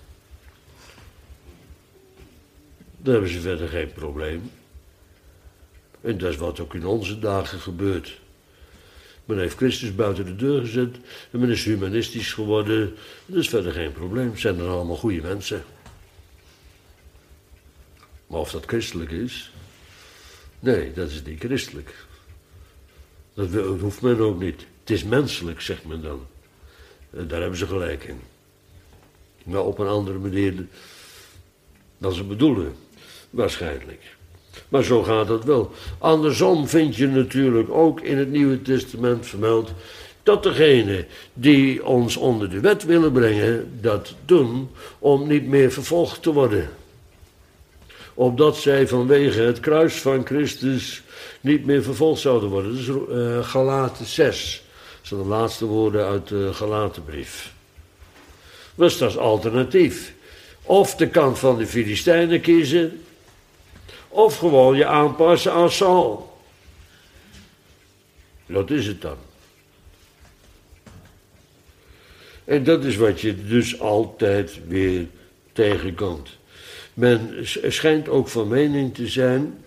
dan hebben ze verder geen probleem. En dat is wat ook in onze dagen gebeurt. Men heeft Christus buiten de deur gezet en men is humanistisch geworden. Dat is verder geen probleem. Het zijn dan allemaal goede mensen. Maar of dat christelijk is? Nee, dat is niet christelijk. Dat hoeft men ook niet. Het is menselijk, zegt men dan. En daar hebben ze gelijk in. Maar op een andere manier dan ze bedoelen. Waarschijnlijk. Maar zo gaat het wel. Andersom vind je natuurlijk ook in het Nieuwe Testament vermeld dat degenen die ons onder de wet willen brengen, dat doen om niet meer vervolgd te worden. Opdat zij vanwege het kruis van Christus niet meer vervolgd zouden worden. Dat is uh, Galaten zes. Dat zijn de laatste woorden uit de Galatenbrief. Dus dat is alternatief. Of de kant van de Filistijnen kiezen, of gewoon je aanpassen aan Saul. Dat is het dan. En dat is wat je dus altijd weer tegenkomt. Men schijnt ook van mening te zijn,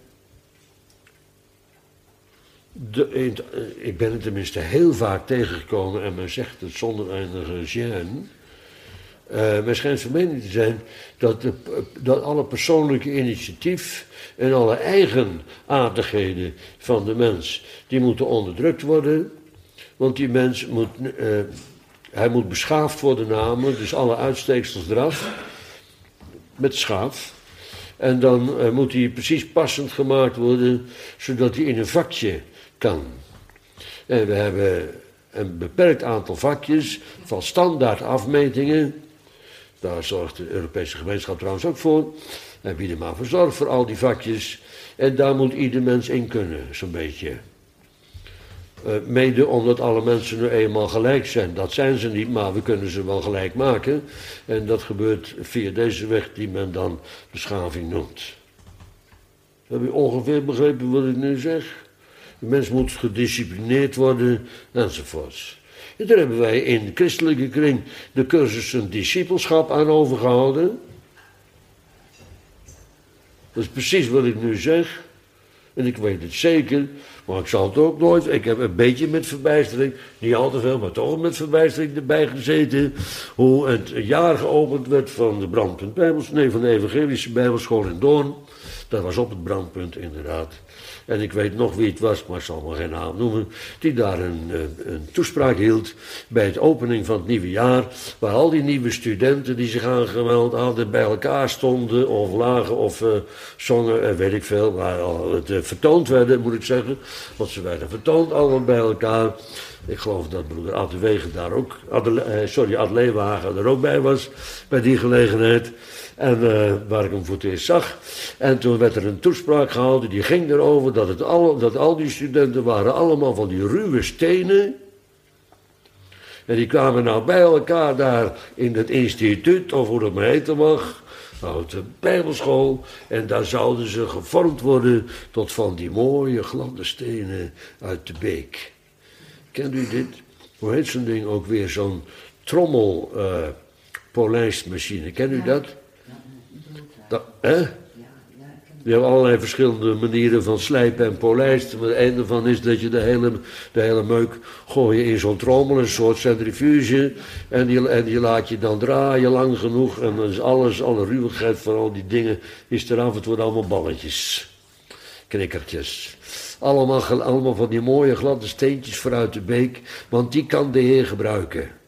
de, ik ben het tenminste heel vaak tegengekomen en men zegt het zonder enige gêne. Uh, men schijnt van mening te zijn dat, de, dat alle persoonlijke initiatief en alle eigenaardigheden van de mens, die moeten onderdrukt worden. Want die mens moet, uh, hij moet beschaafd worden namelijk, dus alle uitsteeksels eraf, met schaaf. En dan uh, moet hij precies passend gemaakt worden, zodat hij in een vakje kan. En we hebben een beperkt aantal vakjes van standaard afmetingen. Daar zorgt de Europese gemeenschap trouwens ook voor. En wie er maar voor zorgt voor al die vakjes. En daar moet ieder mens in kunnen, zo'n beetje. Uh, mede omdat alle mensen nu eenmaal gelijk zijn. Dat zijn ze niet, maar we kunnen ze wel gelijk maken. En dat gebeurt via deze weg die men dan beschaving noemt. Heb je ongeveer begrepen wat ik nu zeg? De mens moet gedisciplineerd worden, enzovoorts. En daar hebben wij in de christelijke kring de cursussen discipelschap aan overgehouden. Dat is precies wat ik nu zeg. En ik weet het zeker, maar ik zal het ook nooit. Ik heb een beetje met verbijstering, niet al te veel, maar toch met verbijstering erbij gezeten. Hoe het jaar geopend werd van de Brandpunt Bijbels, nee, van de Evangelische Bijbelschool in Doorn. Dat was op het brandpunt inderdaad. En ik weet nog wie het was, maar ik zal maar geen naam noemen, die daar een, een toespraak hield bij de opening van het nieuwe jaar, waar al die nieuwe studenten die zich aangemeld hadden bij elkaar stonden, of lagen, of uh, zongen, uh, weet ik veel, waar al het uh, vertoond werden, moet ik zeggen, want ze werden vertoond allemaal bij elkaar. Ik geloof dat broeder Ad de Wegen daar ook, Ad de, uh, sorry, Ad Leeuwenhagen er ook bij was, bij die gelegenheid. En uh, waar ik hem voor het eerst zag. En toen werd er een toespraak gehouden, die ging erover dat, het al, dat al die studenten waren allemaal van die ruwe stenen. En die kwamen nou bij elkaar daar in het instituut, of hoe dat maar heten mag, nou, de Bijbelschool. En daar zouden ze gevormd worden tot van die mooie gladde stenen uit de beek. Kent u dit? Hoe heet zo'n ding ook weer? Zo'n trommel uh, polijstmachine. Kent u dat? Dat, hè? Je hebt allerlei verschillende manieren van slijpen en polijsten. Maar een ervan is dat je de hele, de hele meuk gooi je in zo'n trommel, een soort centrifuge. En die, en die laat je dan draaien lang genoeg. En dan is alles, alle ruwigheid van al die dingen is eraf. Het worden allemaal balletjes. Knikkertjes. Allemaal, allemaal van die mooie gladde steentjes vooruit de beek. Want die kan de Heer gebruiken.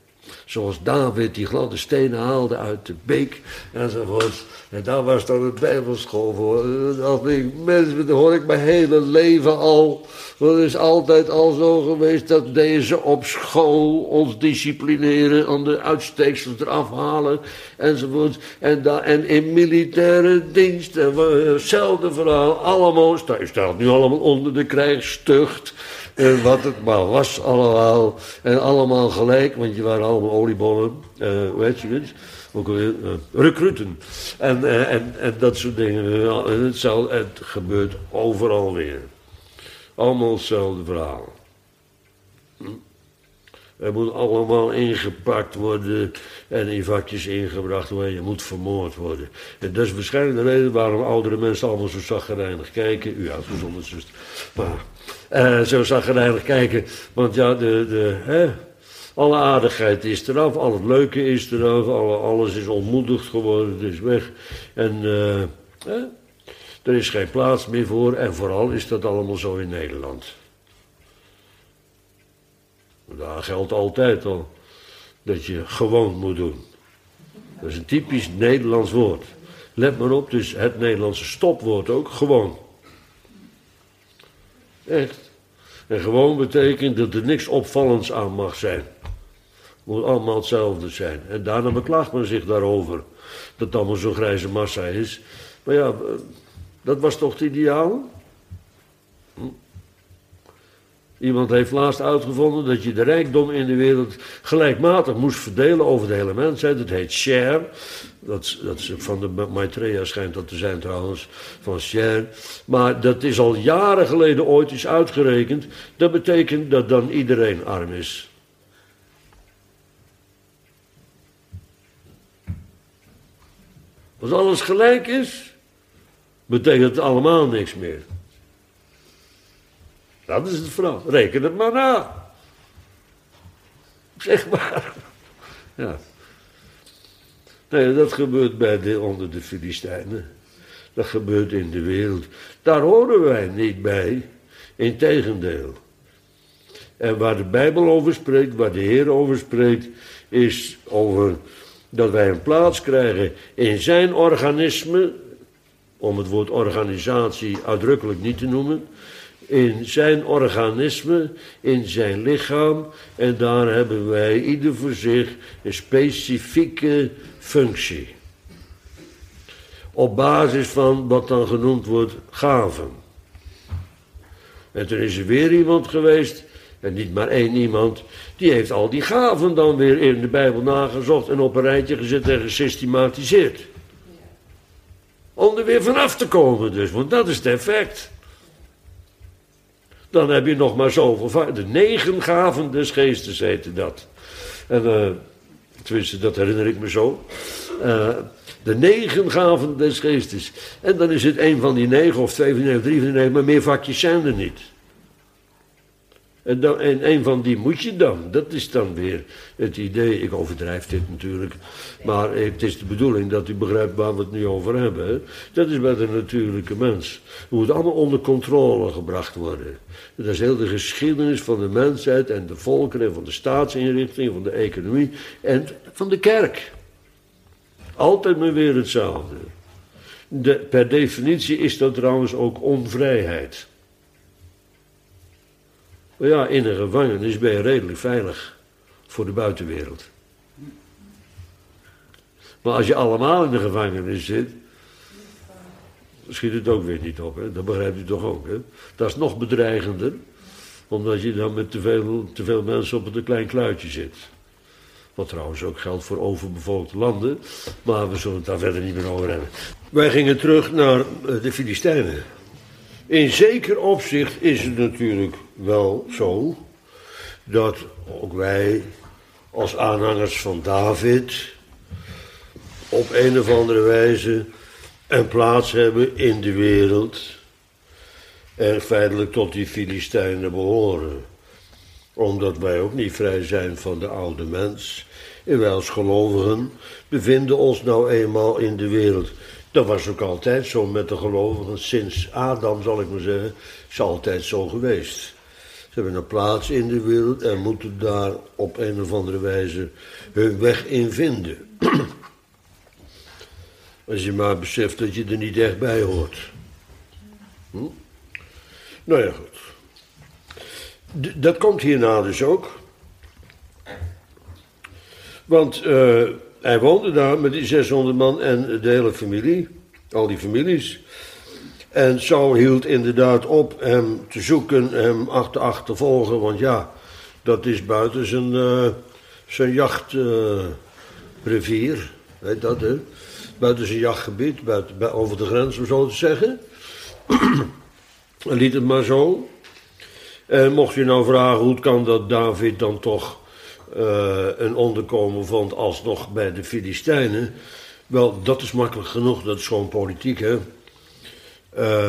Zoals David die gladde stenen haalde uit de beek enzovoort. En daar was dan een bijbelschool voor. En dacht ik, mensen, dat hoor ik mijn hele leven al. Want het is altijd al zo geweest dat deze op school ons disciplineren, aan de uitsteeksels eraf halen enzovoort. En, da, en in militaire dienst, hetzelfde verhaal, allemaal, staat nu allemaal onder de krijgstucht. En wat het maar was allemaal. En allemaal gelijk, want je waren allemaal oliebollen, uh, weet je het? Ook alweer, uh, recruten. En, uh, en, en dat soort dingen. En het, zal, het gebeurt overal weer. Allemaal hetzelfde verhaal. Hm? Er moet allemaal ingepakt worden en in vakjes ingebracht worden. Je moet vermoord worden. En dat is waarschijnlijk de reden waarom oudere mensen allemaal zo zaggerijnig kijken. U uitgezonderd, zuster. Maar uh, zo zaggerijnig kijken. Want ja, de, de, hè, alle aardigheid is eraf. Al het leuke is eraf. Alle, alles is ontmoedigd geworden. Het is weg. En uh, hè, er is geen plaats meer voor. En vooral is dat allemaal zo in Nederland. Daar geldt altijd al dat je gewoon moet doen. Dat is een typisch Nederlands woord. Let maar op, dus het Nederlandse stopwoord ook, gewoon. Echt. En gewoon betekent dat er niks opvallends aan mag zijn. Het moet allemaal hetzelfde zijn. En daarna beklaagt men zich daarover. Dat het allemaal zo'n grijze massa is. Maar ja, dat was toch het ideaal? Hm? Iemand heeft laatst uitgevonden dat je de rijkdom in de wereld gelijkmatig moest verdelen over de hele mensheid. Dat heet share. Dat, dat is van de Maitreya schijnt dat te zijn trouwens, van share. Maar dat is al jaren geleden ooit eens uitgerekend. Dat betekent dat dan iedereen arm is. Als alles gelijk is, betekent het allemaal niks meer. Dat is het verhaal. Reken het maar na. Zeg maar. Ja. Nee, dat gebeurt bij de, onder de Filistijnen. Dat gebeurt in de wereld. Daar horen wij niet bij. Integendeel. En waar de Bijbel over spreekt, waar de Heer over spreekt, is over dat wij een plaats krijgen in zijn organisme, om het woord organisatie uitdrukkelijk niet te noemen, in zijn organisme, in zijn lichaam. En daar hebben wij ieder voor zich een specifieke functie. Op basis van wat dan genoemd wordt gaven. En toen is er weer iemand geweest, en niet maar één iemand, die heeft al die gaven dan weer in de Bijbel nagezocht en op een rijtje gezet en gesystematiseerd. Om er weer vanaf te komen dus, want dat is het effect. Dan heb je nog maar zoveel. De negen gaven des geestes heette dat. En, uh, tenminste, dat herinner ik me zo. Uh, de negen gaven des geestes. En dan is het een van die negen, of twee van die negen, of drie van die negen, maar meer vakjes zijn er niet. En, dan, en een van die moet je dan. Dat is dan weer het idee. Ik overdrijf dit natuurlijk. Maar het is de bedoeling dat u begrijpt waar we het nu over hebben. Hè? Dat is bij de natuurlijke mens. Het moet allemaal onder controle gebracht worden. Dat is heel de geschiedenis van de mensheid en de volkeren en van de staatsinrichting, van de economie en van de kerk. Altijd maar weer hetzelfde. De, per definitie is dat trouwens ook onvrijheid. Maar ja, in een gevangenis ben je redelijk veilig voor de buitenwereld. Maar als je allemaal in de gevangenis zit, schiet het ook weer niet op, hè? Dat begrijpt u toch ook, hè? Dat is nog bedreigender, omdat je dan met te veel, te veel mensen op een klein kluitje zit. Wat trouwens ook geldt voor overbevolkte landen, maar we zullen het daar verder niet meer over hebben. Wij gingen terug naar de Filistijnen. In zeker opzicht is het natuurlijk wel zo dat ook wij als aanhangers van David op een of andere wijze een plaats hebben in de wereld en feitelijk tot die Filistijnen behoren. Omdat wij ook niet vrij zijn van de oude mens. En wij als gelovigen bevinden ons nou eenmaal in de wereld. Dat was ook altijd zo met de gelovigen. Sinds Adam, zal ik maar zeggen, is altijd zo geweest. Ze hebben een plaats in de wereld en moeten daar op een of andere wijze hun weg in vinden. Als je maar beseft dat je er niet echt bij hoort. Hm? Nou ja, goed. D- dat komt hierna dus ook. Want uh, hij woonde daar met die zeshonderd man en de hele familie. Al die families. En Saul hield inderdaad op hem te zoeken, hem achter achtervolgen. Want ja, dat is buiten zijn, uh, zijn jachtrevier. Uh, weet dat, hè? Buiten zijn jachtgebied, buiten, bij, over de grens, om zo te zeggen. Hij liet het maar zo. En mocht je nou vragen, hoe kan dat David dan toch uh, een onderkomen vond alsnog bij de Filistijnen? Wel, dat is makkelijk genoeg, dat is gewoon politiek, hè. Uh,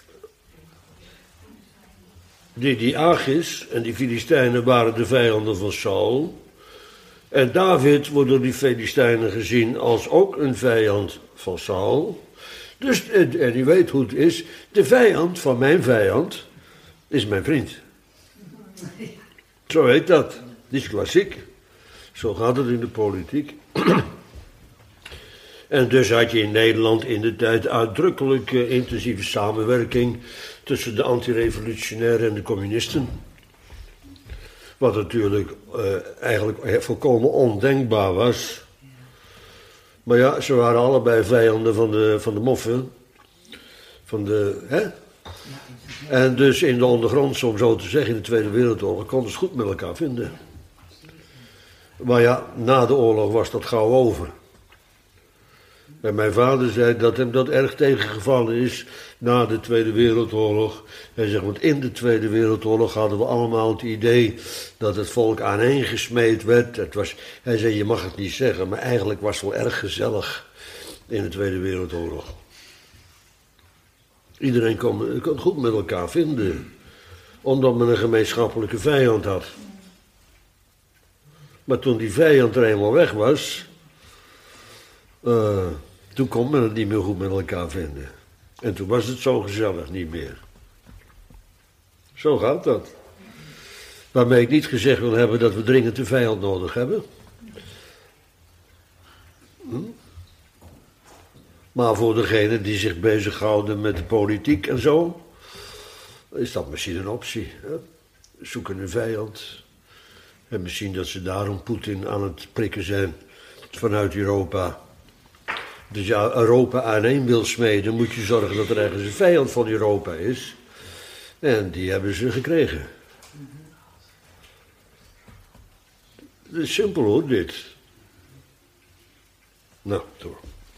die, die Achis en die Filistijnen waren de vijanden van Saul. En David wordt door die Filistijnen gezien als ook een vijand van Saul. Dus, en, en u weet hoe het is, de vijand van mijn vijand is mijn vriend. Zo heet dat. Dat is klassiek. Zo gaat het in de politiek. En dus had je in Nederland in de tijd uitdrukkelijk uh, intensieve samenwerking tussen de antirevolutionairen en de communisten. Wat natuurlijk uh, eigenlijk volkomen ondenkbaar was. Maar ja, ze waren allebei vijanden van de, van de moffen. Van de, hè? En dus in de ondergrond, om zo te zeggen, in de Tweede Wereldoorlog, konden ze goed met elkaar vinden. Maar ja, na de oorlog was dat gauw over. En mijn vader zei dat hem dat erg tegengevallen is na de Tweede Wereldoorlog. Hij zegt, want in de Tweede Wereldoorlog hadden we allemaal het idee dat het volk aaneengesmeed werd. Het was, hij zei, je mag het niet zeggen, maar eigenlijk was het wel erg gezellig in de Tweede Wereldoorlog. Iedereen kon, kon goed met elkaar vinden, omdat men een gemeenschappelijke vijand had. Maar toen die vijand er eenmaal weg was, uh, toen kon men het niet meer goed met elkaar vinden. En toen was het zo gezellig niet meer. Zo gaat dat. Waarmee ik niet gezegd wil hebben dat we dringend een vijand nodig hebben. Hm? Maar voor degenen die zich bezighouden met de politiek en zo, is dat misschien een optie. Hè? Zoeken een vijand. En misschien dat ze daarom Poetin aan het prikken zijn vanuit Europa. Dus ja, Europa aaneen wil smeden, moet je zorgen dat er ergens een vijand van Europa is. En die hebben ze gekregen. Het is simpel hoor, dit. Nou, door.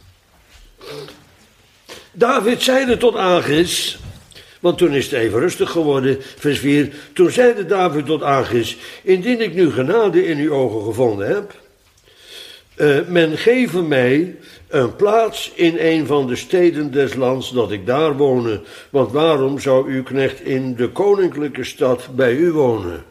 David zeide tot Achis, want toen is het even rustig geworden, vers vier. Toen zeide David tot Achis, indien ik nu genade in uw ogen gevonden heb, uh, men geeve mij een plaats in een van de steden des lands, dat ik daar wonen. Want waarom zou uw knecht in de koninklijke stad bij u wonen?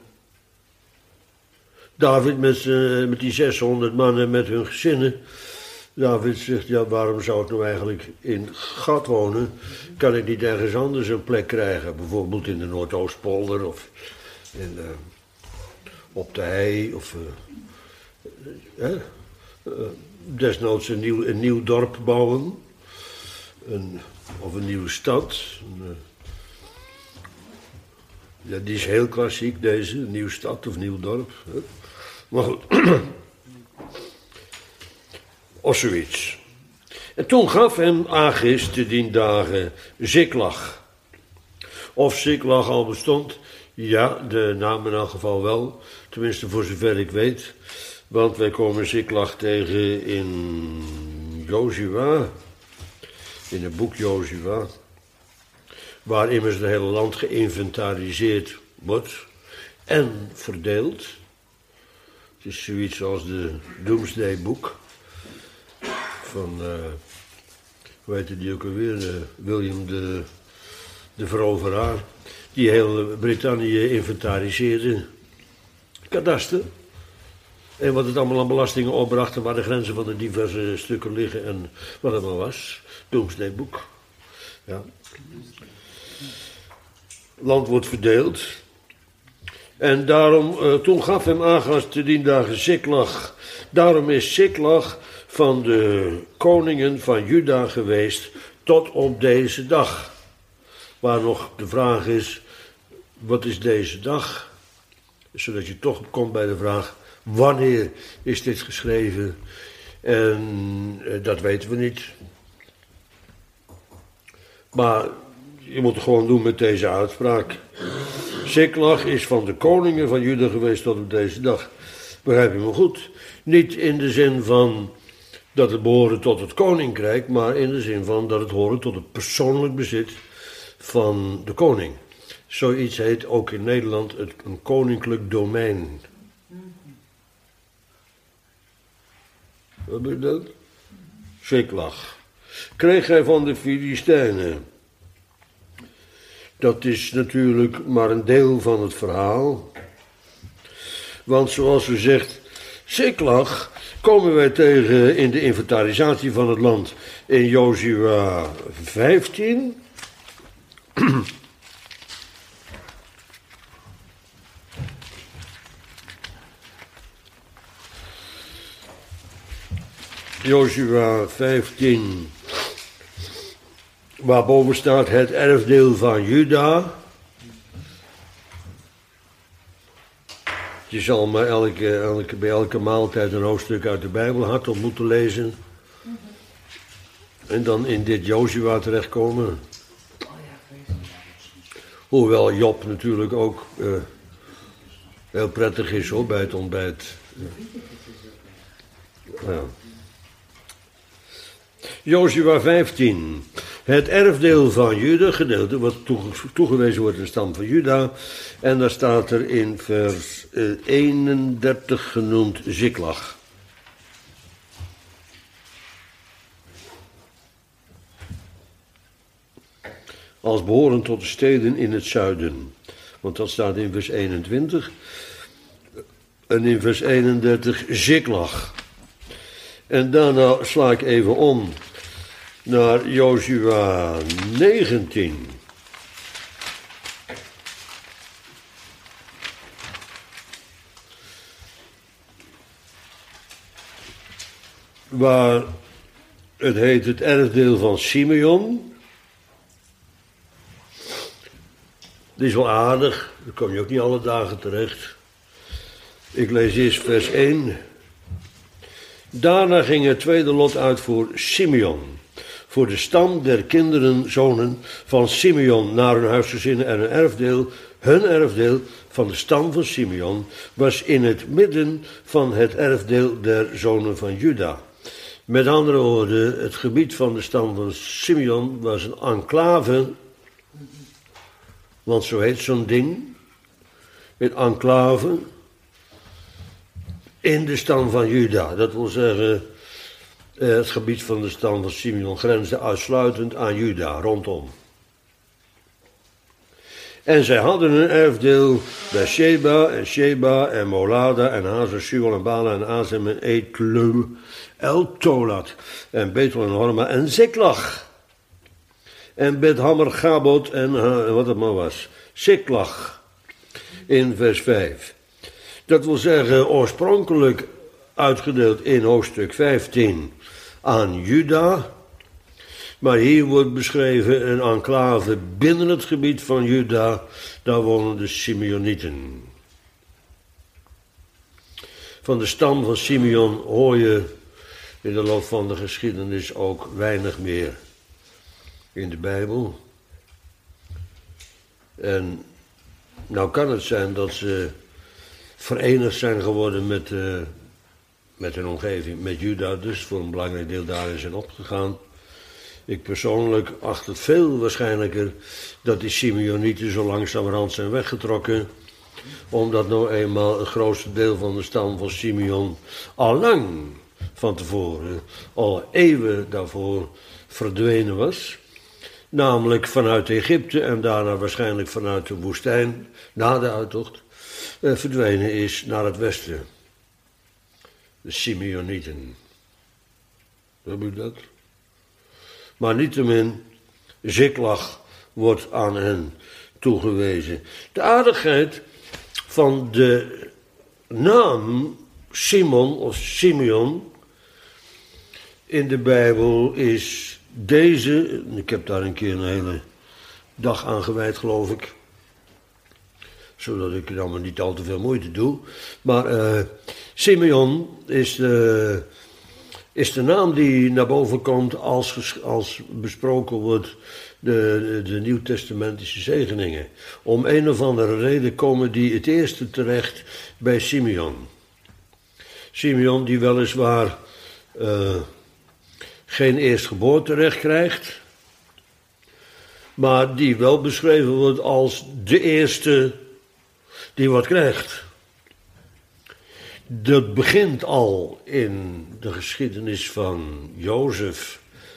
David met, uh, met die zeshonderd mannen met hun gezinnen. David zegt, ja, waarom zou ik nou eigenlijk in Gat wonen? Kan ik niet ergens anders een plek krijgen? Bijvoorbeeld in de Noordoostpolder of in, uh, op de hei of uh, uh, uh, desnoods een nieuw, een nieuw dorp bouwen. Een, of een nieuwe stad. Een, uh, ja, die is heel klassiek deze, een nieuwe stad of nieuw dorp. Hè? Maar goed. Of zoiets. En toen gaf hem Achis te dien dagen Ziklag. Of Ziklag al bestond, ja, de naam in elk geval wel. Tenminste voor zover ik weet. Want wij komen Ziklag tegen in Jozua. In het boek Jozua. Waar immers het hele land geïnventariseerd wordt. En verdeeld. Het is zoiets als de Doomsday Book. Van, uh, hoe heette die ook alweer, uh, William de, de Veroveraar, die heel Brittannië inventariseerde, kadaster, en wat het allemaal aan belastingen opbracht en waar de grenzen van de diverse stukken liggen en wat het maar was, Doomsday Book. Ja. Land wordt verdeeld En daarom, uh, toen gaf hem Agas te dien dagen Ziklag. Daarom is Ziklag van de koningen van Juda geweest tot op deze dag. Waar nog de vraag is, wat is deze dag? Zodat je toch komt bij de vraag, wanneer is dit geschreven? En uh, dat weten we niet. Maar je moet het gewoon doen met deze uitspraak. Ziklag is van de koningen van Juda geweest tot op deze dag. Begrijp je me goed? Niet in de zin van dat het behoren tot het koninkrijk, maar in de zin van dat het horen tot het persoonlijk bezit van de koning. Zoiets heet ook in Nederland het, een koninklijk domein. Wat bedoel je dat? Ziklag. Kreeg hij van de Filistijnen. Dat is natuurlijk maar een deel van het verhaal. Want zoals u zegt, Ziklag komen wij tegen in de inventarisatie van het land in Jozua vijftien. Jozua vijftien, waarboven staat het erfdeel van Juda. Je zal maar elke, elke, bij elke maaltijd een hoofdstuk uit de Bijbel hardop moeten lezen. En dan in dit Jozua terechtkomen. Hoewel Job natuurlijk ook uh, heel prettig is hoor, bij het ontbijt. Ja. Jozua vijftien. Het erfdeel van Juda, gedeelte wat toegewezen wordt in de stam van Juda. En daar staat er in vers eenendertig genoemd Ziklag. Als behorend tot de steden in het zuiden. Want dat staat in vers eenentwintig. En in vers eenendertig Ziklag. En daarna sla ik even om naar Jozua negentien. Waar het heet het erfdeel van Simeon. Dat is wel aardig, daar kom je ook niet alle dagen terecht. Ik lees eerst vers één. Daarna ging het tweede lot uit voor Simeon. Voor de stam der kinderen, zonen van Simeon naar hun huisgezinnen en hun erfdeel. Hun erfdeel van de stam van Simeon was in het midden van het erfdeel der zonen van Juda. Met andere woorden, het gebied van de stam van Simeon was een enclave. Want zo heet zo'n ding. Een enclave. In de stam van Juda. Dat wil zeggen, het gebied van de stam van Simeon grensde uitsluitend aan Juda, rondom. En zij hadden een erfdeel bij Sheba en Sheba en Molada en Hazer, Shual en Bala en Azem en Etleu, El Tolat en Betel en Horma en Ziklag. En Bet-Hammer, Gabot en uh, wat het maar was, Ziklag in vers vijf. Dat wil zeggen, oorspronkelijk uitgedeeld in hoofdstuk vijftien aan Juda. Maar hier wordt beschreven een enclave binnen het gebied van Juda. Daar wonen de Simeonieten. Van de stam van Simeon hoor je in de loop van de geschiedenis ook weinig meer in de Bijbel. En nou kan het zijn dat ze verenigd zijn geworden met, uh, met hun omgeving, met Juda, dus voor een belangrijk deel daarin zijn opgegaan. Ik persoonlijk acht het veel waarschijnlijker dat die Simeonieten zo langzamerhand zijn weggetrokken, omdat nou eenmaal het grootste deel van de stam van Simeon al lang van tevoren, al eeuwen daarvoor verdwenen was. Namelijk vanuit Egypte en daarna waarschijnlijk vanuit de woestijn, na de uittocht, eh, verdwenen is naar het westen. De Simeonieten. Heb je dat? Maar niettemin, Ziklag wordt aan hen toegewezen. De aardigheid van de naam Simon of Simeon in de Bijbel is deze, ik heb daar een keer een hele dag aan gewijd geloof ik, zodat ik er allemaal niet al te veel moeite doe, maar uh, Simeon is de, is de naam die naar boven komt als, als besproken wordt de, de, de nieuwtestamentische zegeningen. Om een of andere reden komen die het eerste terecht bij Simeon. Simeon die weliswaar uh, geen eerstgeboorterecht krijgt, maar die wel beschreven wordt als de eerste die wat krijgt. Dat begint al in de geschiedenis van Jozef,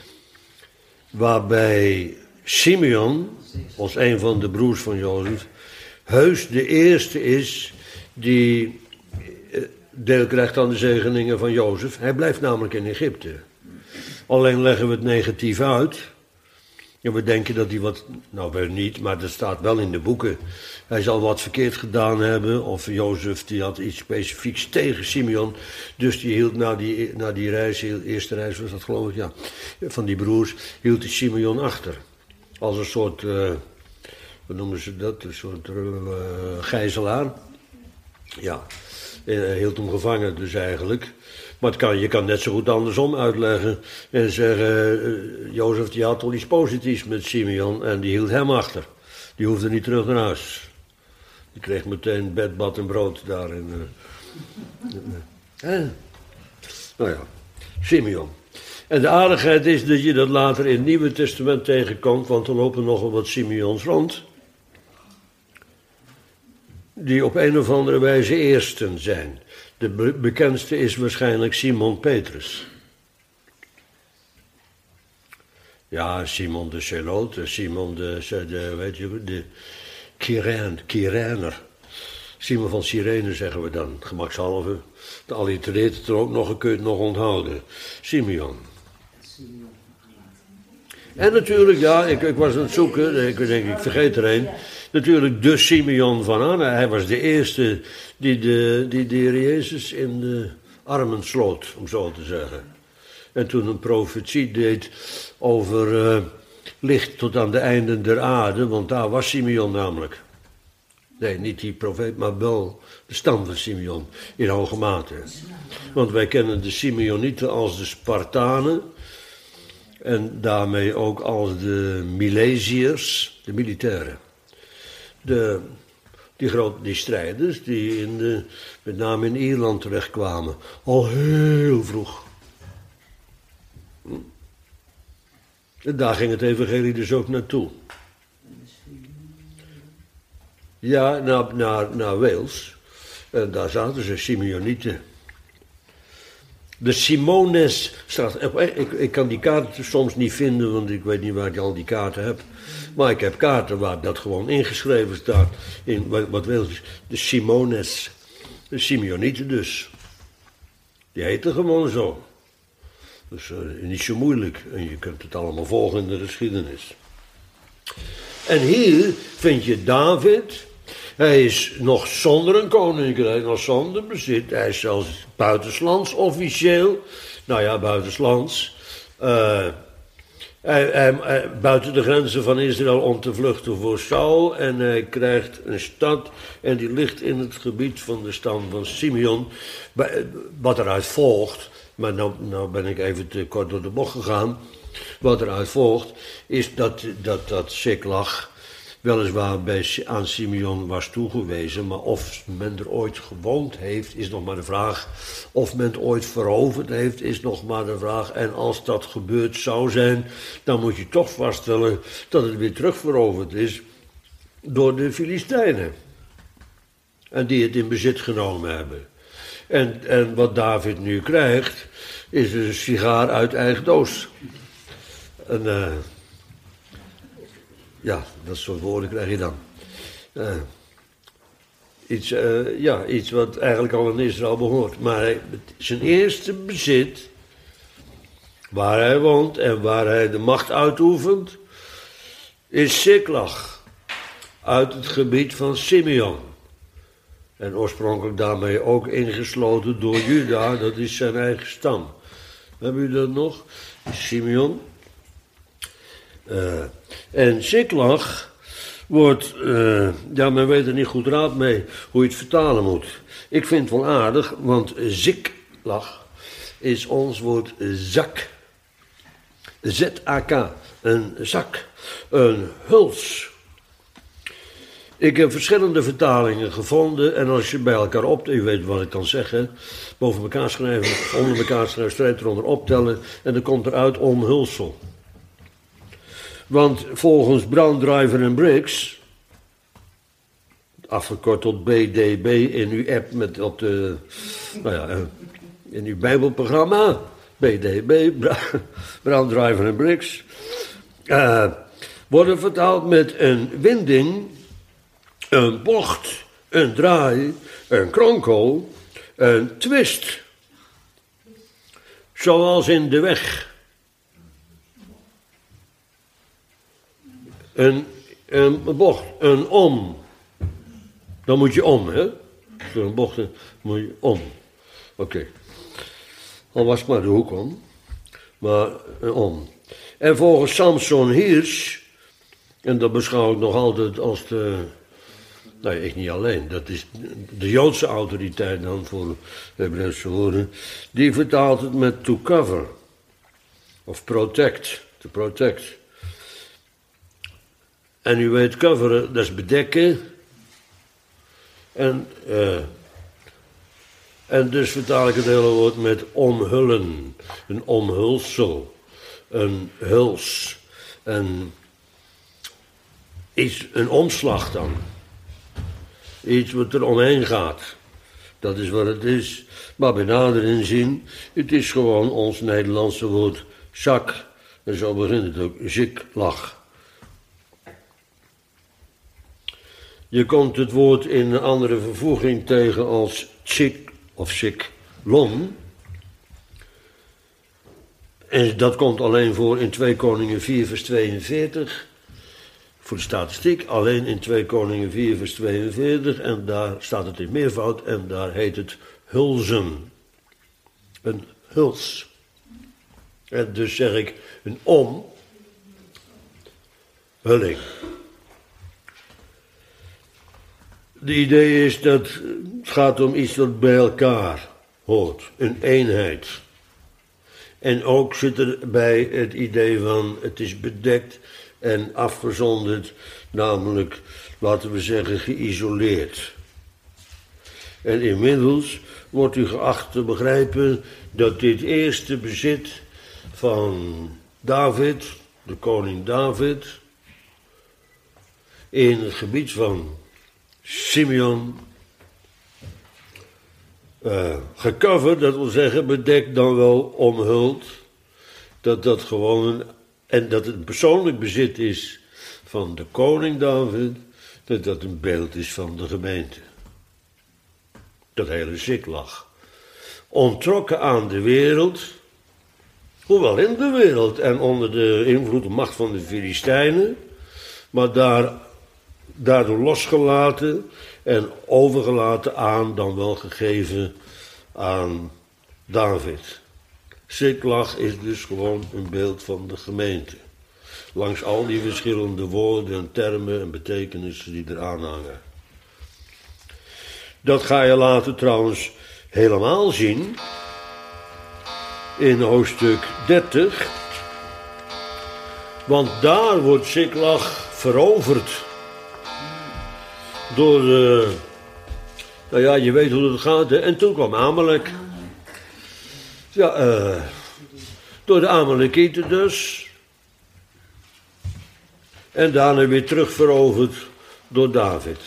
waarbij Simeon, als een van de broers van Jozef, heus de eerste is die deel krijgt aan de zegeningen van Jozef. Hij blijft namelijk in Egypte. Alleen leggen we het negatief uit. En we denken dat hij wat, nou wel niet, maar dat staat wel in de boeken. Hij zal wat verkeerd gedaan hebben, of Jozef die had iets specifieks tegen Simeon. Dus die hield na die, na die reis, de eerste reis was dat geloof ik, ja, van die broers, hield die Simeon achter. Als een soort, uh, wat noemen ze dat, een soort uh, gijzelaar. Ja, hij hield hem gevangen dus eigenlijk. Maar het kan, je kan net zo goed andersom uitleggen en zeggen, uh, Jozef die had al iets positiefs met Simeon en die hield hem achter. Die hoefde niet terug naar huis. Die kreeg meteen bed, bad en brood daar in. Uh, uh, uh. Nou ja, Simeon. En de aardigheid is dat je dat later in het Nieuwe Testament tegenkomt, want er lopen nogal wat Simeons rond. Die op een of andere wijze eersten zijn. De be- bekendste is waarschijnlijk Simon Petrus. Ja, Simon de Zelote, Simon de, de weet je, de Kyrene, Kyrener. Simon van Cyrene zeggen we dan, gemakshalve. De allitereert het er ook nog, kun je het nog onthouden. Simeon. En natuurlijk, ja, ik, ik was aan het zoeken, ik denk, ik vergeet er een. Natuurlijk de Simeon van Anna, hij was de eerste die de, die de Heer Jezus in de armen sloot, om zo te zeggen. En toen een profetie deed over uh, licht tot aan de einden der aarde, want daar was Simeon namelijk. Nee, niet die profeet, maar wel de stam van Simeon, in hoge mate. Want wij kennen de Simeonieten als de Spartanen, en daarmee ook als de Milesiërs, de militairen. De, die grote die strijders die in de, met name in Ierland terechtkwamen. Al heel vroeg. En daar ging het evangelie dus ook naartoe. Ja, naar, naar, naar Wales. En daar zaten ze, Simeonieten. De Simones staat. Ik, ik kan die kaarten soms niet vinden, want ik weet niet waar ik al die kaarten heb. Maar ik heb kaarten waar dat gewoon ingeschreven staat. In wat, wat wil je? De Simones. De Simeonieten dus. Die heten gewoon zo. Dus uh, niet zo moeilijk. En je kunt het allemaal volgen in de geschiedenis. En hier vind je David. Hij is nog zonder een koninkrijk, nog zonder bezit. Hij is zelfs buitenslands officieel. Nou ja, buitenslands. Uh, hij, hij, hij, buiten de grenzen van Israël om te vluchten voor Saul. En hij krijgt een stad en die ligt in het gebied van de stam van Simeon. Wat eruit volgt, maar nou, nou ben ik even te kort door de bocht gegaan. Wat eruit volgt is dat dat, dat Siklag weliswaar bij, aan Simeon was toegewezen, maar of men er ooit gewoond heeft, is nog maar de vraag. Of men het ooit veroverd heeft, is nog maar de vraag. En als dat gebeurd zou zijn, dan moet je toch vaststellen dat het weer terugveroverd is door de Filistijnen. En die het in bezit genomen hebben. En, en wat David nu krijgt, is een sigaar uit eigen doos. En uh, ja, dat soort woorden krijg je dan. Uh, iets, uh, ja, iets wat eigenlijk al in Israël behoort. Maar hij, zijn eerste bezit, waar hij woont en waar hij de macht uitoefent, is Siklag, uit het gebied van Simeon. En oorspronkelijk daarmee ook ingesloten door Juda, dat is zijn eigen stam. Hebben u dat nog? Simeon. Uh, en Ziklag wordt, uh, ja, men weet er niet goed raad mee hoe je het vertalen moet. Ik vind het wel aardig, want Ziklag is ons woord zak. Z A K, een zak, een huls. Ik heb verschillende vertalingen gevonden en als je bij elkaar op, u weet wat ik kan zeggen, boven elkaar schrijven, onder elkaar schrijven, streep eronder optellen en dan komt eruit omhulsel. Want volgens Brown, Driver en Briggs, afgekort tot B D B in uw app met op de, nou ja, in uw bijbelprogramma, B D B, Brown, Driver en Briggs, uh, worden vertaald met een winding, een bocht, een draai, een kronkel, een twist. Zoals in de weg. Een, een bocht, een om. Dan moet je om, hè? Door een bocht moet je om. Oké. Okay. Al was het maar de hoek om. Maar een om. En volgens Samson Hirsch, en dat beschouw ik nog altijd als de... Nou, ik niet alleen. Dat is de Joodse autoriteit dan voor Hebreeuwse woorden. Die vertaalt het met to cover. Of protect. To protect. En u weet, coveren, dat is bedekken. En, uh, en dus vertaal ik het hele woord met omhullen. Een omhulsel. Een huls. Een, iets, een omslag dan. Iets wat er omheen gaat. Dat is wat het is. Maar bij nader inzien, het is gewoon ons Nederlandse woord zak. En zo begint het ook, ziklag. Je komt het woord in een andere vervoeging tegen als tsik of siklon. En dat komt alleen voor in twee Koningen vier vers tweeënveertig. Voor de statistiek, alleen in twee Koningen vier vers tweeënveertig. En daar staat het in meervoud en daar heet het hulzen. Een huls. En dus zeg ik een omhulling. De idee is dat het gaat om iets dat bij elkaar hoort. Een eenheid. En ook zit er bij het idee van het is bedekt en afgezonderd, namelijk, laten we zeggen, geïsoleerd. En inmiddels wordt u geacht te begrijpen dat dit eerste bezit van David, de koning David, in het gebied van Simeon, uh, gecoverd, dat wil zeggen bedekt dan wel omhuld, dat dat gewoon, en dat het persoonlijk bezit is van de koning David, dat dat een beeld is van de gemeente. Dat hele Ziklag. Ontrokken aan de wereld, hoewel in de wereld en onder de invloed en macht van de Filistijnen, maar daar, daardoor losgelaten en overgelaten aan, dan wel gegeven aan David. Ziklag is dus gewoon een beeld van de gemeente. Langs al die verschillende woorden en termen en betekenissen die eraan hangen. Dat ga je later trouwens helemaal zien in hoofdstuk dertig. Want daar wordt Ziklag veroverd door, uh, nou ja, je weet hoe het gaat, hè? En toen kwam Amalek. Ja, uh, door de Amalekieten dus. En daarna weer terug veroverd door David.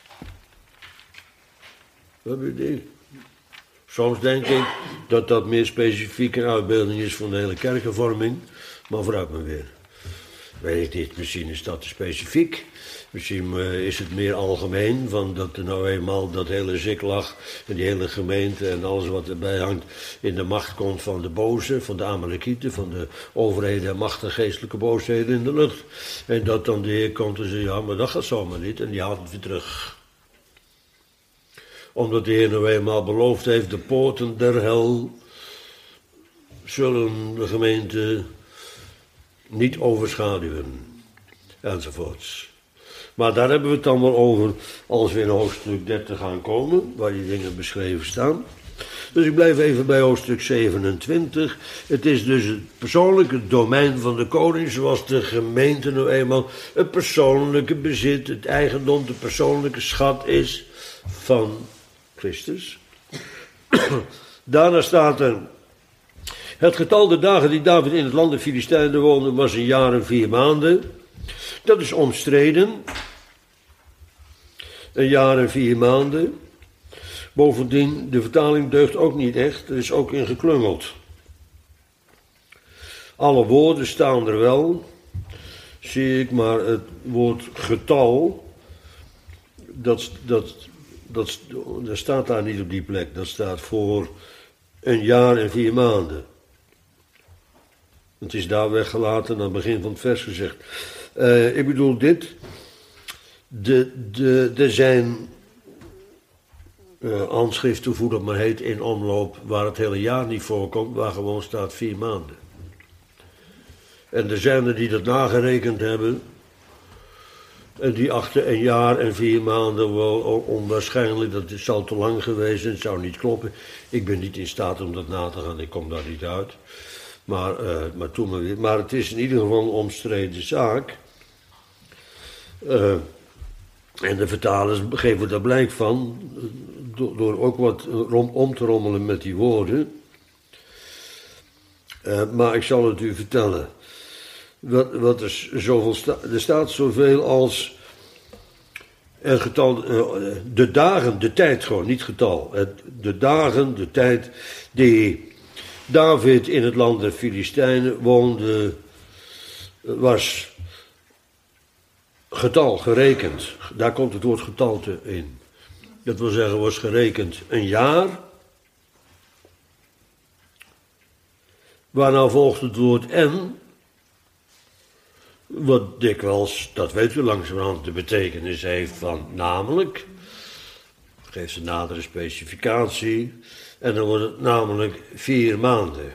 Wat heb je die? Soms denk ik dat dat meer specifiek een uitbeelding is van de hele kerkenvorming. Maar vooruit maar weer. Weet ik niet, misschien is dat te specifiek. Misschien uh, is het meer algemeen, van dat er nou eenmaal dat hele Ziklag en die hele gemeente en alles wat erbij hangt in de macht komt van de boze, van de Amalekieten, van de overheden en macht en geestelijke boosheden in de lucht. En dat dan de Heer komt en zegt, ja, maar dat gaat zomaar niet en die haalt het weer terug. Omdat de Heer nou eenmaal beloofd heeft, de poorten der hel zullen de gemeente niet overschaduwen. Enzovoorts. Maar daar hebben we het dan wel over als we in hoofdstuk dertig gaan komen, waar die dingen beschreven staan. Dus ik blijf even bij hoofdstuk zevenentwintig. Het is dus het persoonlijke domein van de koning, zoals de gemeente nou eenmaal het persoonlijke bezit, het eigendom, de persoonlijke schat is van Christus. Daarna staat er: het getal de dagen die David in het land der Filistijnen woonde was een jaar en vier maanden. Dat is omstreden. Een jaar en vier maanden. Bovendien, de vertaling deugt ook niet echt. Er is ook in geklungeld. Alle woorden staan er wel. Zie ik, maar het woord getal, dat, dat, dat, dat staat daar niet op die plek. Dat staat voor een jaar en vier maanden. Het is daar weggelaten aan het begin van het vers gezegd. Uh, ik bedoel dit. De, de, er zijn uh, handschriften, hoe dat maar heet, in omloop waar het hele jaar niet voorkomt, waar gewoon staat vier maanden. En er zijn er die dat nagerekend hebben. En die achter een jaar en vier maanden wel onwaarschijnlijk, dat is al te lang geweest en het zou niet kloppen. Ik ben niet in staat om dat na te gaan, ik kom daar niet uit. Maar, uh, maar toen maar weer. Maar het is in ieder geval een omstreden zaak. Uh, en de vertalers geven daar blijk van, door, door ook wat rom, om te rommelen met die woorden. Uh, maar ik zal het u vertellen. Wat, wat er, zoveel sta, er staat zoveel als het getal, uh, de dagen, de tijd gewoon, niet getal. Het, de dagen, de tijd die David in het land der Filistijnen woonde, was getal, gerekend. Daar komt het woord getalte in. Dat wil zeggen, was gerekend een jaar. Waarna volgt het woord en, wat dikwijls, dat weet u langzamerhand, de betekenis heeft van namelijk. Geeft een nadere specificatie. En dan wordt het namelijk vier maanden.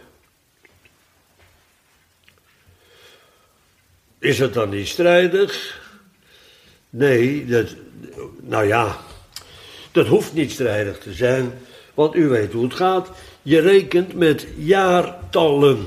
Is het dan niet strijdig? Nee, dat, nou ja, dat hoeft niet strijdig te zijn, want u weet hoe het gaat. Je rekent met jaartallen.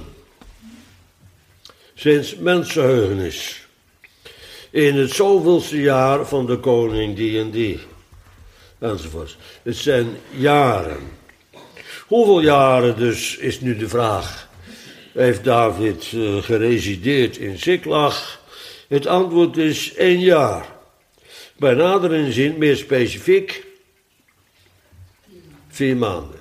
Sinds mensenheugenis. In het zoveelste jaar van de koning die en die. Enzovoort. Het zijn jaren. Hoeveel jaren dus, is nu de vraag, heeft David uh, geresideerd in Ziklag? Het antwoord is één jaar. Bij nader inzien, meer specifiek, vier maanden.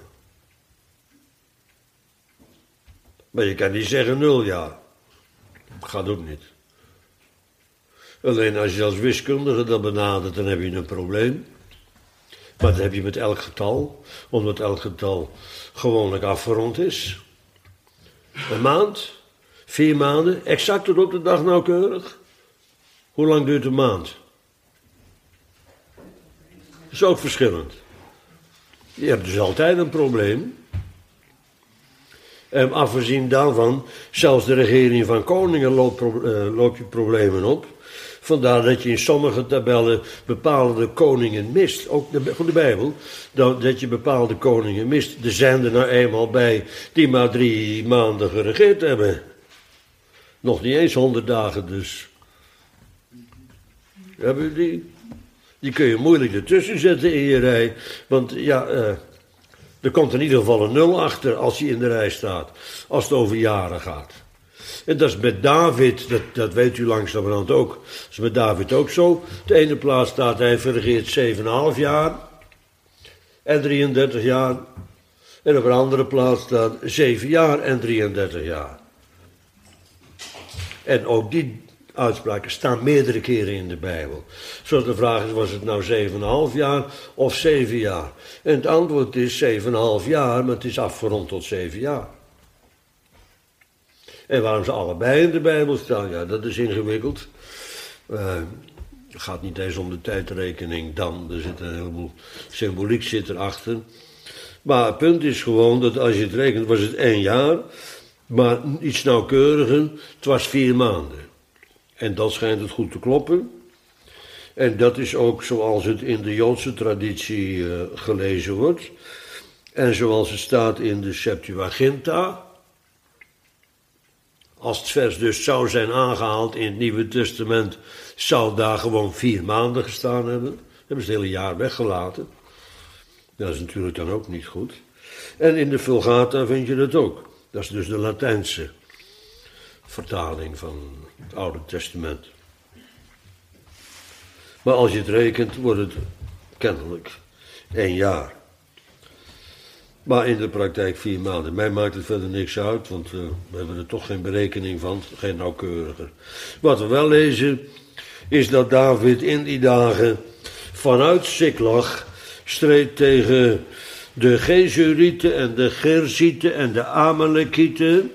Maar je kan niet zeggen nul jaar. Gaat ook niet. Alleen als je als wiskundige dat benadert, dan heb je een probleem. Maar dat heb je met elk getal, omdat elk getal gewoonlijk afgerond is. Een maand, vier maanden, exact tot op de dag nauwkeurig. Hoe lang duurt een maand? Dat is ook verschillend. Je hebt dus altijd een probleem. En afgezien daarvan, zelfs de regering van koningen loopt, uh, loopt je problemen op. Vandaar dat je in sommige tabellen bepaalde koningen mist. Ook de, van de Bijbel. Dat, dat je bepaalde koningen mist. Er zijn er nou eenmaal bij die maar drie maanden geregeerd hebben. Nog niet eens honderd dagen dus. Hebben jullie die? Die kun je moeilijk ertussen zetten in je rij. Want ja, uh, er komt in ieder geval een nul achter als hij in de rij staat. Als het over jaren gaat. En dat is met David, dat, dat weet u langzamerhand ook. Dat is met David ook zo. Op de ene plaats staat hij geregeerd zeven komma vijf jaar. En drieëndertig jaar. En op een andere plaats staat zeven jaar en drieëndertig jaar. En ook die uitspraken staan meerdere keren in de Bijbel. Zoals de vraag is, was het nou zeven komma vijf jaar of zeven jaar? En het antwoord is zeven komma vijf jaar, maar het is afgerond tot zeven jaar. En waarom ze allebei in de Bijbel staan, ja, dat is ingewikkeld. Uh, Het gaat niet eens om de tijdrekening dan. Er zit een heleboel symboliek zit erachter. Maar het punt is gewoon dat als je het rekent, was het één jaar. Maar iets nauwkeuriger, het was vier maanden. En dat schijnt het goed te kloppen. En dat is ook zoals het in de Joodse traditie uh, gelezen wordt. En zoals het staat in de Septuaginta. Als het vers dus zou zijn aangehaald in het Nieuwe Testament, zou daar gewoon vier maanden gestaan hebben. Dat hebben ze het hele jaar weggelaten. Dat is natuurlijk dan ook niet goed. En in de Vulgata vind je dat ook. Dat is dus de Latijnse vertaling van het Oude Testament. Maar als je het rekent, wordt het kennelijk één jaar. Maar in de praktijk vier maanden. Mij maakt het verder niks uit, want uh, we hebben er toch geen berekening van, geen nauwkeuriger. Wat we wel lezen, is dat David in die dagen vanuit Siklag streed tegen de Gezurieten en de Gerzieten en de Amalekieten.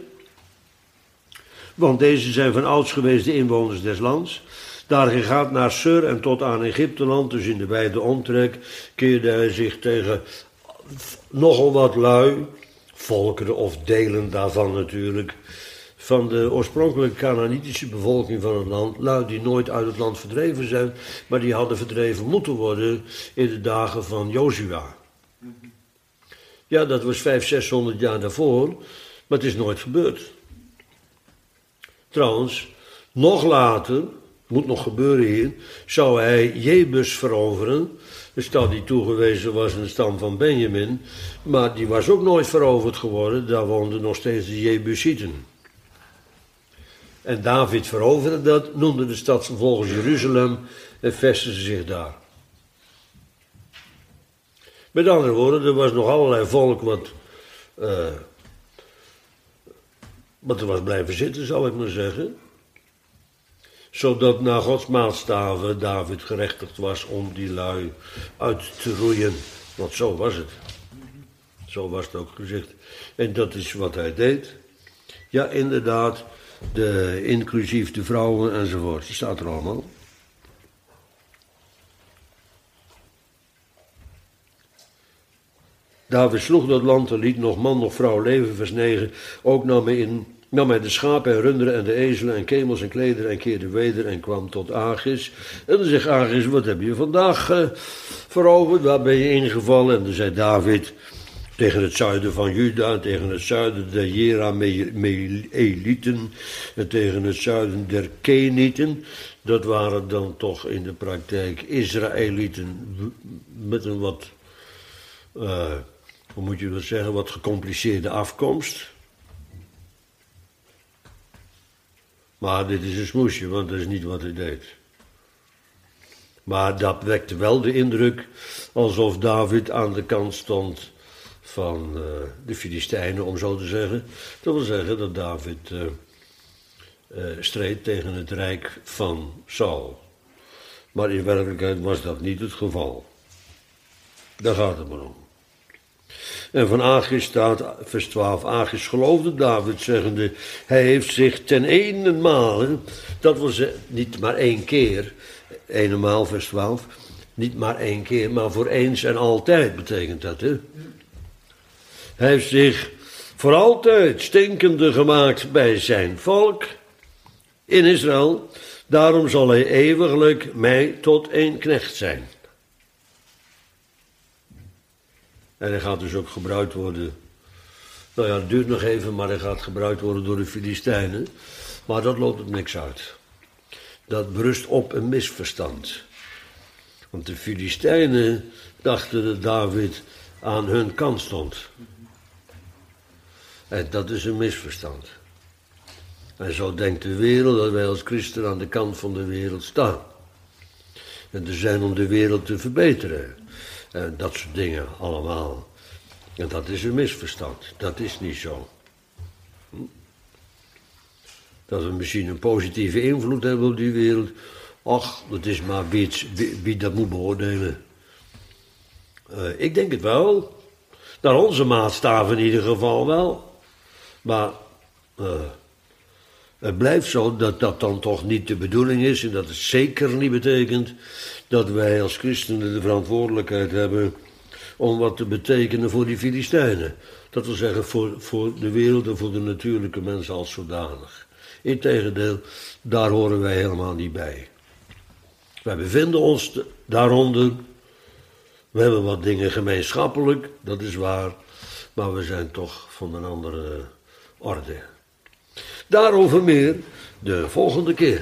Want deze zijn van ouds geweest de inwoners des lands. Daar gaat naar Sur en tot aan Egypteland, dus in de wijde omtrek, keerde hij zich tegen nogal wat lui, volkeren of delen daarvan natuurlijk, van de oorspronkelijke Kanaanitische bevolking van het land, lui die nooit uit het land verdreven zijn, maar die hadden verdreven moeten worden in de dagen van Jozua. Ja, dat was vijf, zeshonderd jaar daarvoor, maar het is nooit gebeurd. Trouwens, nog later, moet nog gebeuren hier, zou hij Jebus veroveren, de stad die toegewezen was aan de stam van Benjamin, maar die was ook nooit veroverd geworden, daar woonden nog steeds de Jebusieten. En David veroverde dat, noemde de stad vervolgens Jeruzalem en vestigde zich daar. Met andere woorden, er was nog allerlei volk wat, uh, wat er was blijven zitten, zal ik maar zeggen. Zodat naar Gods maatstaven David gerechtigd was om die lui uit te roeien. Want zo was het. Zo was het ook gezegd. En dat is wat hij deed. Ja, inderdaad, de, inclusief de vrouwen enzovoort. Dat staat er allemaal. David sloeg dat land en liet nog man nog vrouw leven, vers negen. Ook nam hij, in, nam hij de schapen en runderen en de ezelen en kemels en klederen en keerde weder en kwam tot Achis. En dan zegt Achis, wat heb je vandaag uh, veroverd, waar ben je ingevallen? En dan zei David, tegen het zuiden van Juda, tegen het zuiden der Jerameelieten en tegen het zuiden der Kenieten. Dat waren dan toch in de praktijk Israëlieten met een wat... Uh, hoe moet je dat zeggen, wat gecompliceerde afkomst. Maar dit is een smoesje, want dat is niet wat hij deed. Maar dat wekte wel de indruk alsof David aan de kant stond van uh, de Filistijnen, om zo te zeggen. Dat wil zeggen dat David uh, uh, streed tegen het rijk van Saul. Maar in werkelijkheid was dat niet het geval. Daar gaat het maar om. En van Achis staat, vers twaalf, Achis geloofde David, zeggende, hij heeft zich ten eenenmale, dat was niet maar één keer, eenmaal, vers twaalf, niet maar één keer, maar voor eens en altijd betekent dat, hè. Hij heeft zich voor altijd stinkende gemaakt bij zijn volk in Israël, daarom zal hij eeuwiglijk mij tot een knecht zijn. En hij gaat dus ook gebruikt worden, nou ja, het duurt nog even, maar hij gaat gebruikt worden door de Filistijnen. Maar dat loopt op niks uit. Dat berust op een misverstand. Want de Filistijnen dachten dat David aan hun kant stond. En dat is een misverstand. En zo denkt de wereld dat wij als christen aan de kant van de wereld staan. En er zijn om de wereld te verbeteren. En dat soort dingen allemaal. En dat is een misverstand. Dat is niet zo. Hm? Dat we misschien een positieve invloed hebben op die wereld. Ach, dat is maar wie, het, wie, wie dat moet beoordelen. Uh, ik denk het wel. Naar onze maatstaven in ieder geval wel. Maar uh, Het blijft zo dat dat dan toch niet de bedoeling is en dat het zeker niet betekent dat wij als christenen de verantwoordelijkheid hebben om wat te betekenen voor die Filistijnen. Dat wil zeggen voor, voor de wereld en voor de natuurlijke mensen als zodanig. Integendeel, daar horen wij helemaal niet bij. Wij bevinden ons daaronder. We hebben wat dingen gemeenschappelijk, dat is waar, maar we zijn toch van een andere orde. Daarover meer de volgende keer.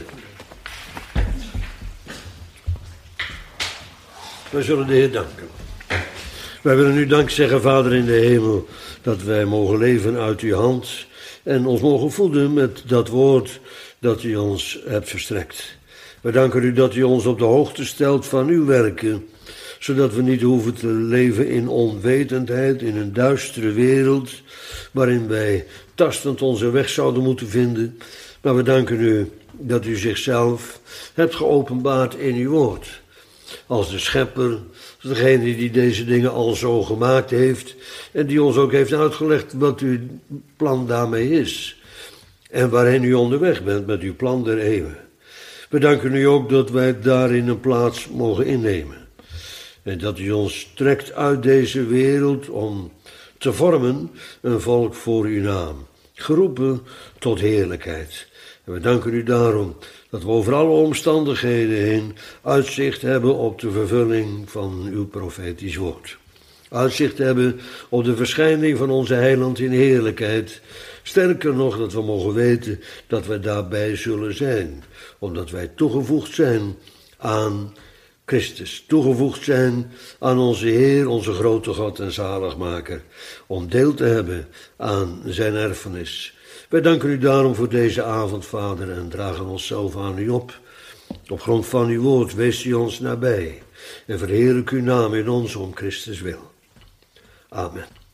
Wij zullen de Heer danken. Wij willen u dank zeggen, Vader in de hemel, dat wij mogen leven uit uw hand en ons mogen voeden met dat woord dat u ons hebt verstrekt. Wij danken u dat u ons op de hoogte stelt van uw werken, zodat we niet hoeven te leven in onwetendheid, in een duistere wereld, waarin wij tastend onze weg zouden moeten vinden. Maar we danken u dat u zichzelf hebt geopenbaard in uw woord. Als de schepper, als degene die deze dingen al zo gemaakt heeft en die ons ook heeft uitgelegd wat uw plan daarmee is. En waarin u onderweg bent met uw plan der eeuwen. We danken u ook dat wij daarin een plaats mogen innemen. En dat u ons trekt uit deze wereld om te vormen een volk voor uw naam. Geroepen tot heerlijkheid. En we danken u daarom dat we over alle omstandigheden heen uitzicht hebben op de vervulling van uw profetisch woord. Uitzicht hebben op de verschijning van onze heiland in heerlijkheid. Sterker nog, dat we mogen weten dat wij daarbij zullen zijn, omdat wij toegevoegd zijn aan Christus, toegevoegd zijn aan onze Heer, onze grote God en zaligmaker, om deel te hebben aan zijn erfenis. Wij danken u daarom voor deze avond, Vader, en dragen onszelf aan u op. Op grond van uw woord wees u ons nabij en verheerlijk uw naam in ons om Christus wil. Amen.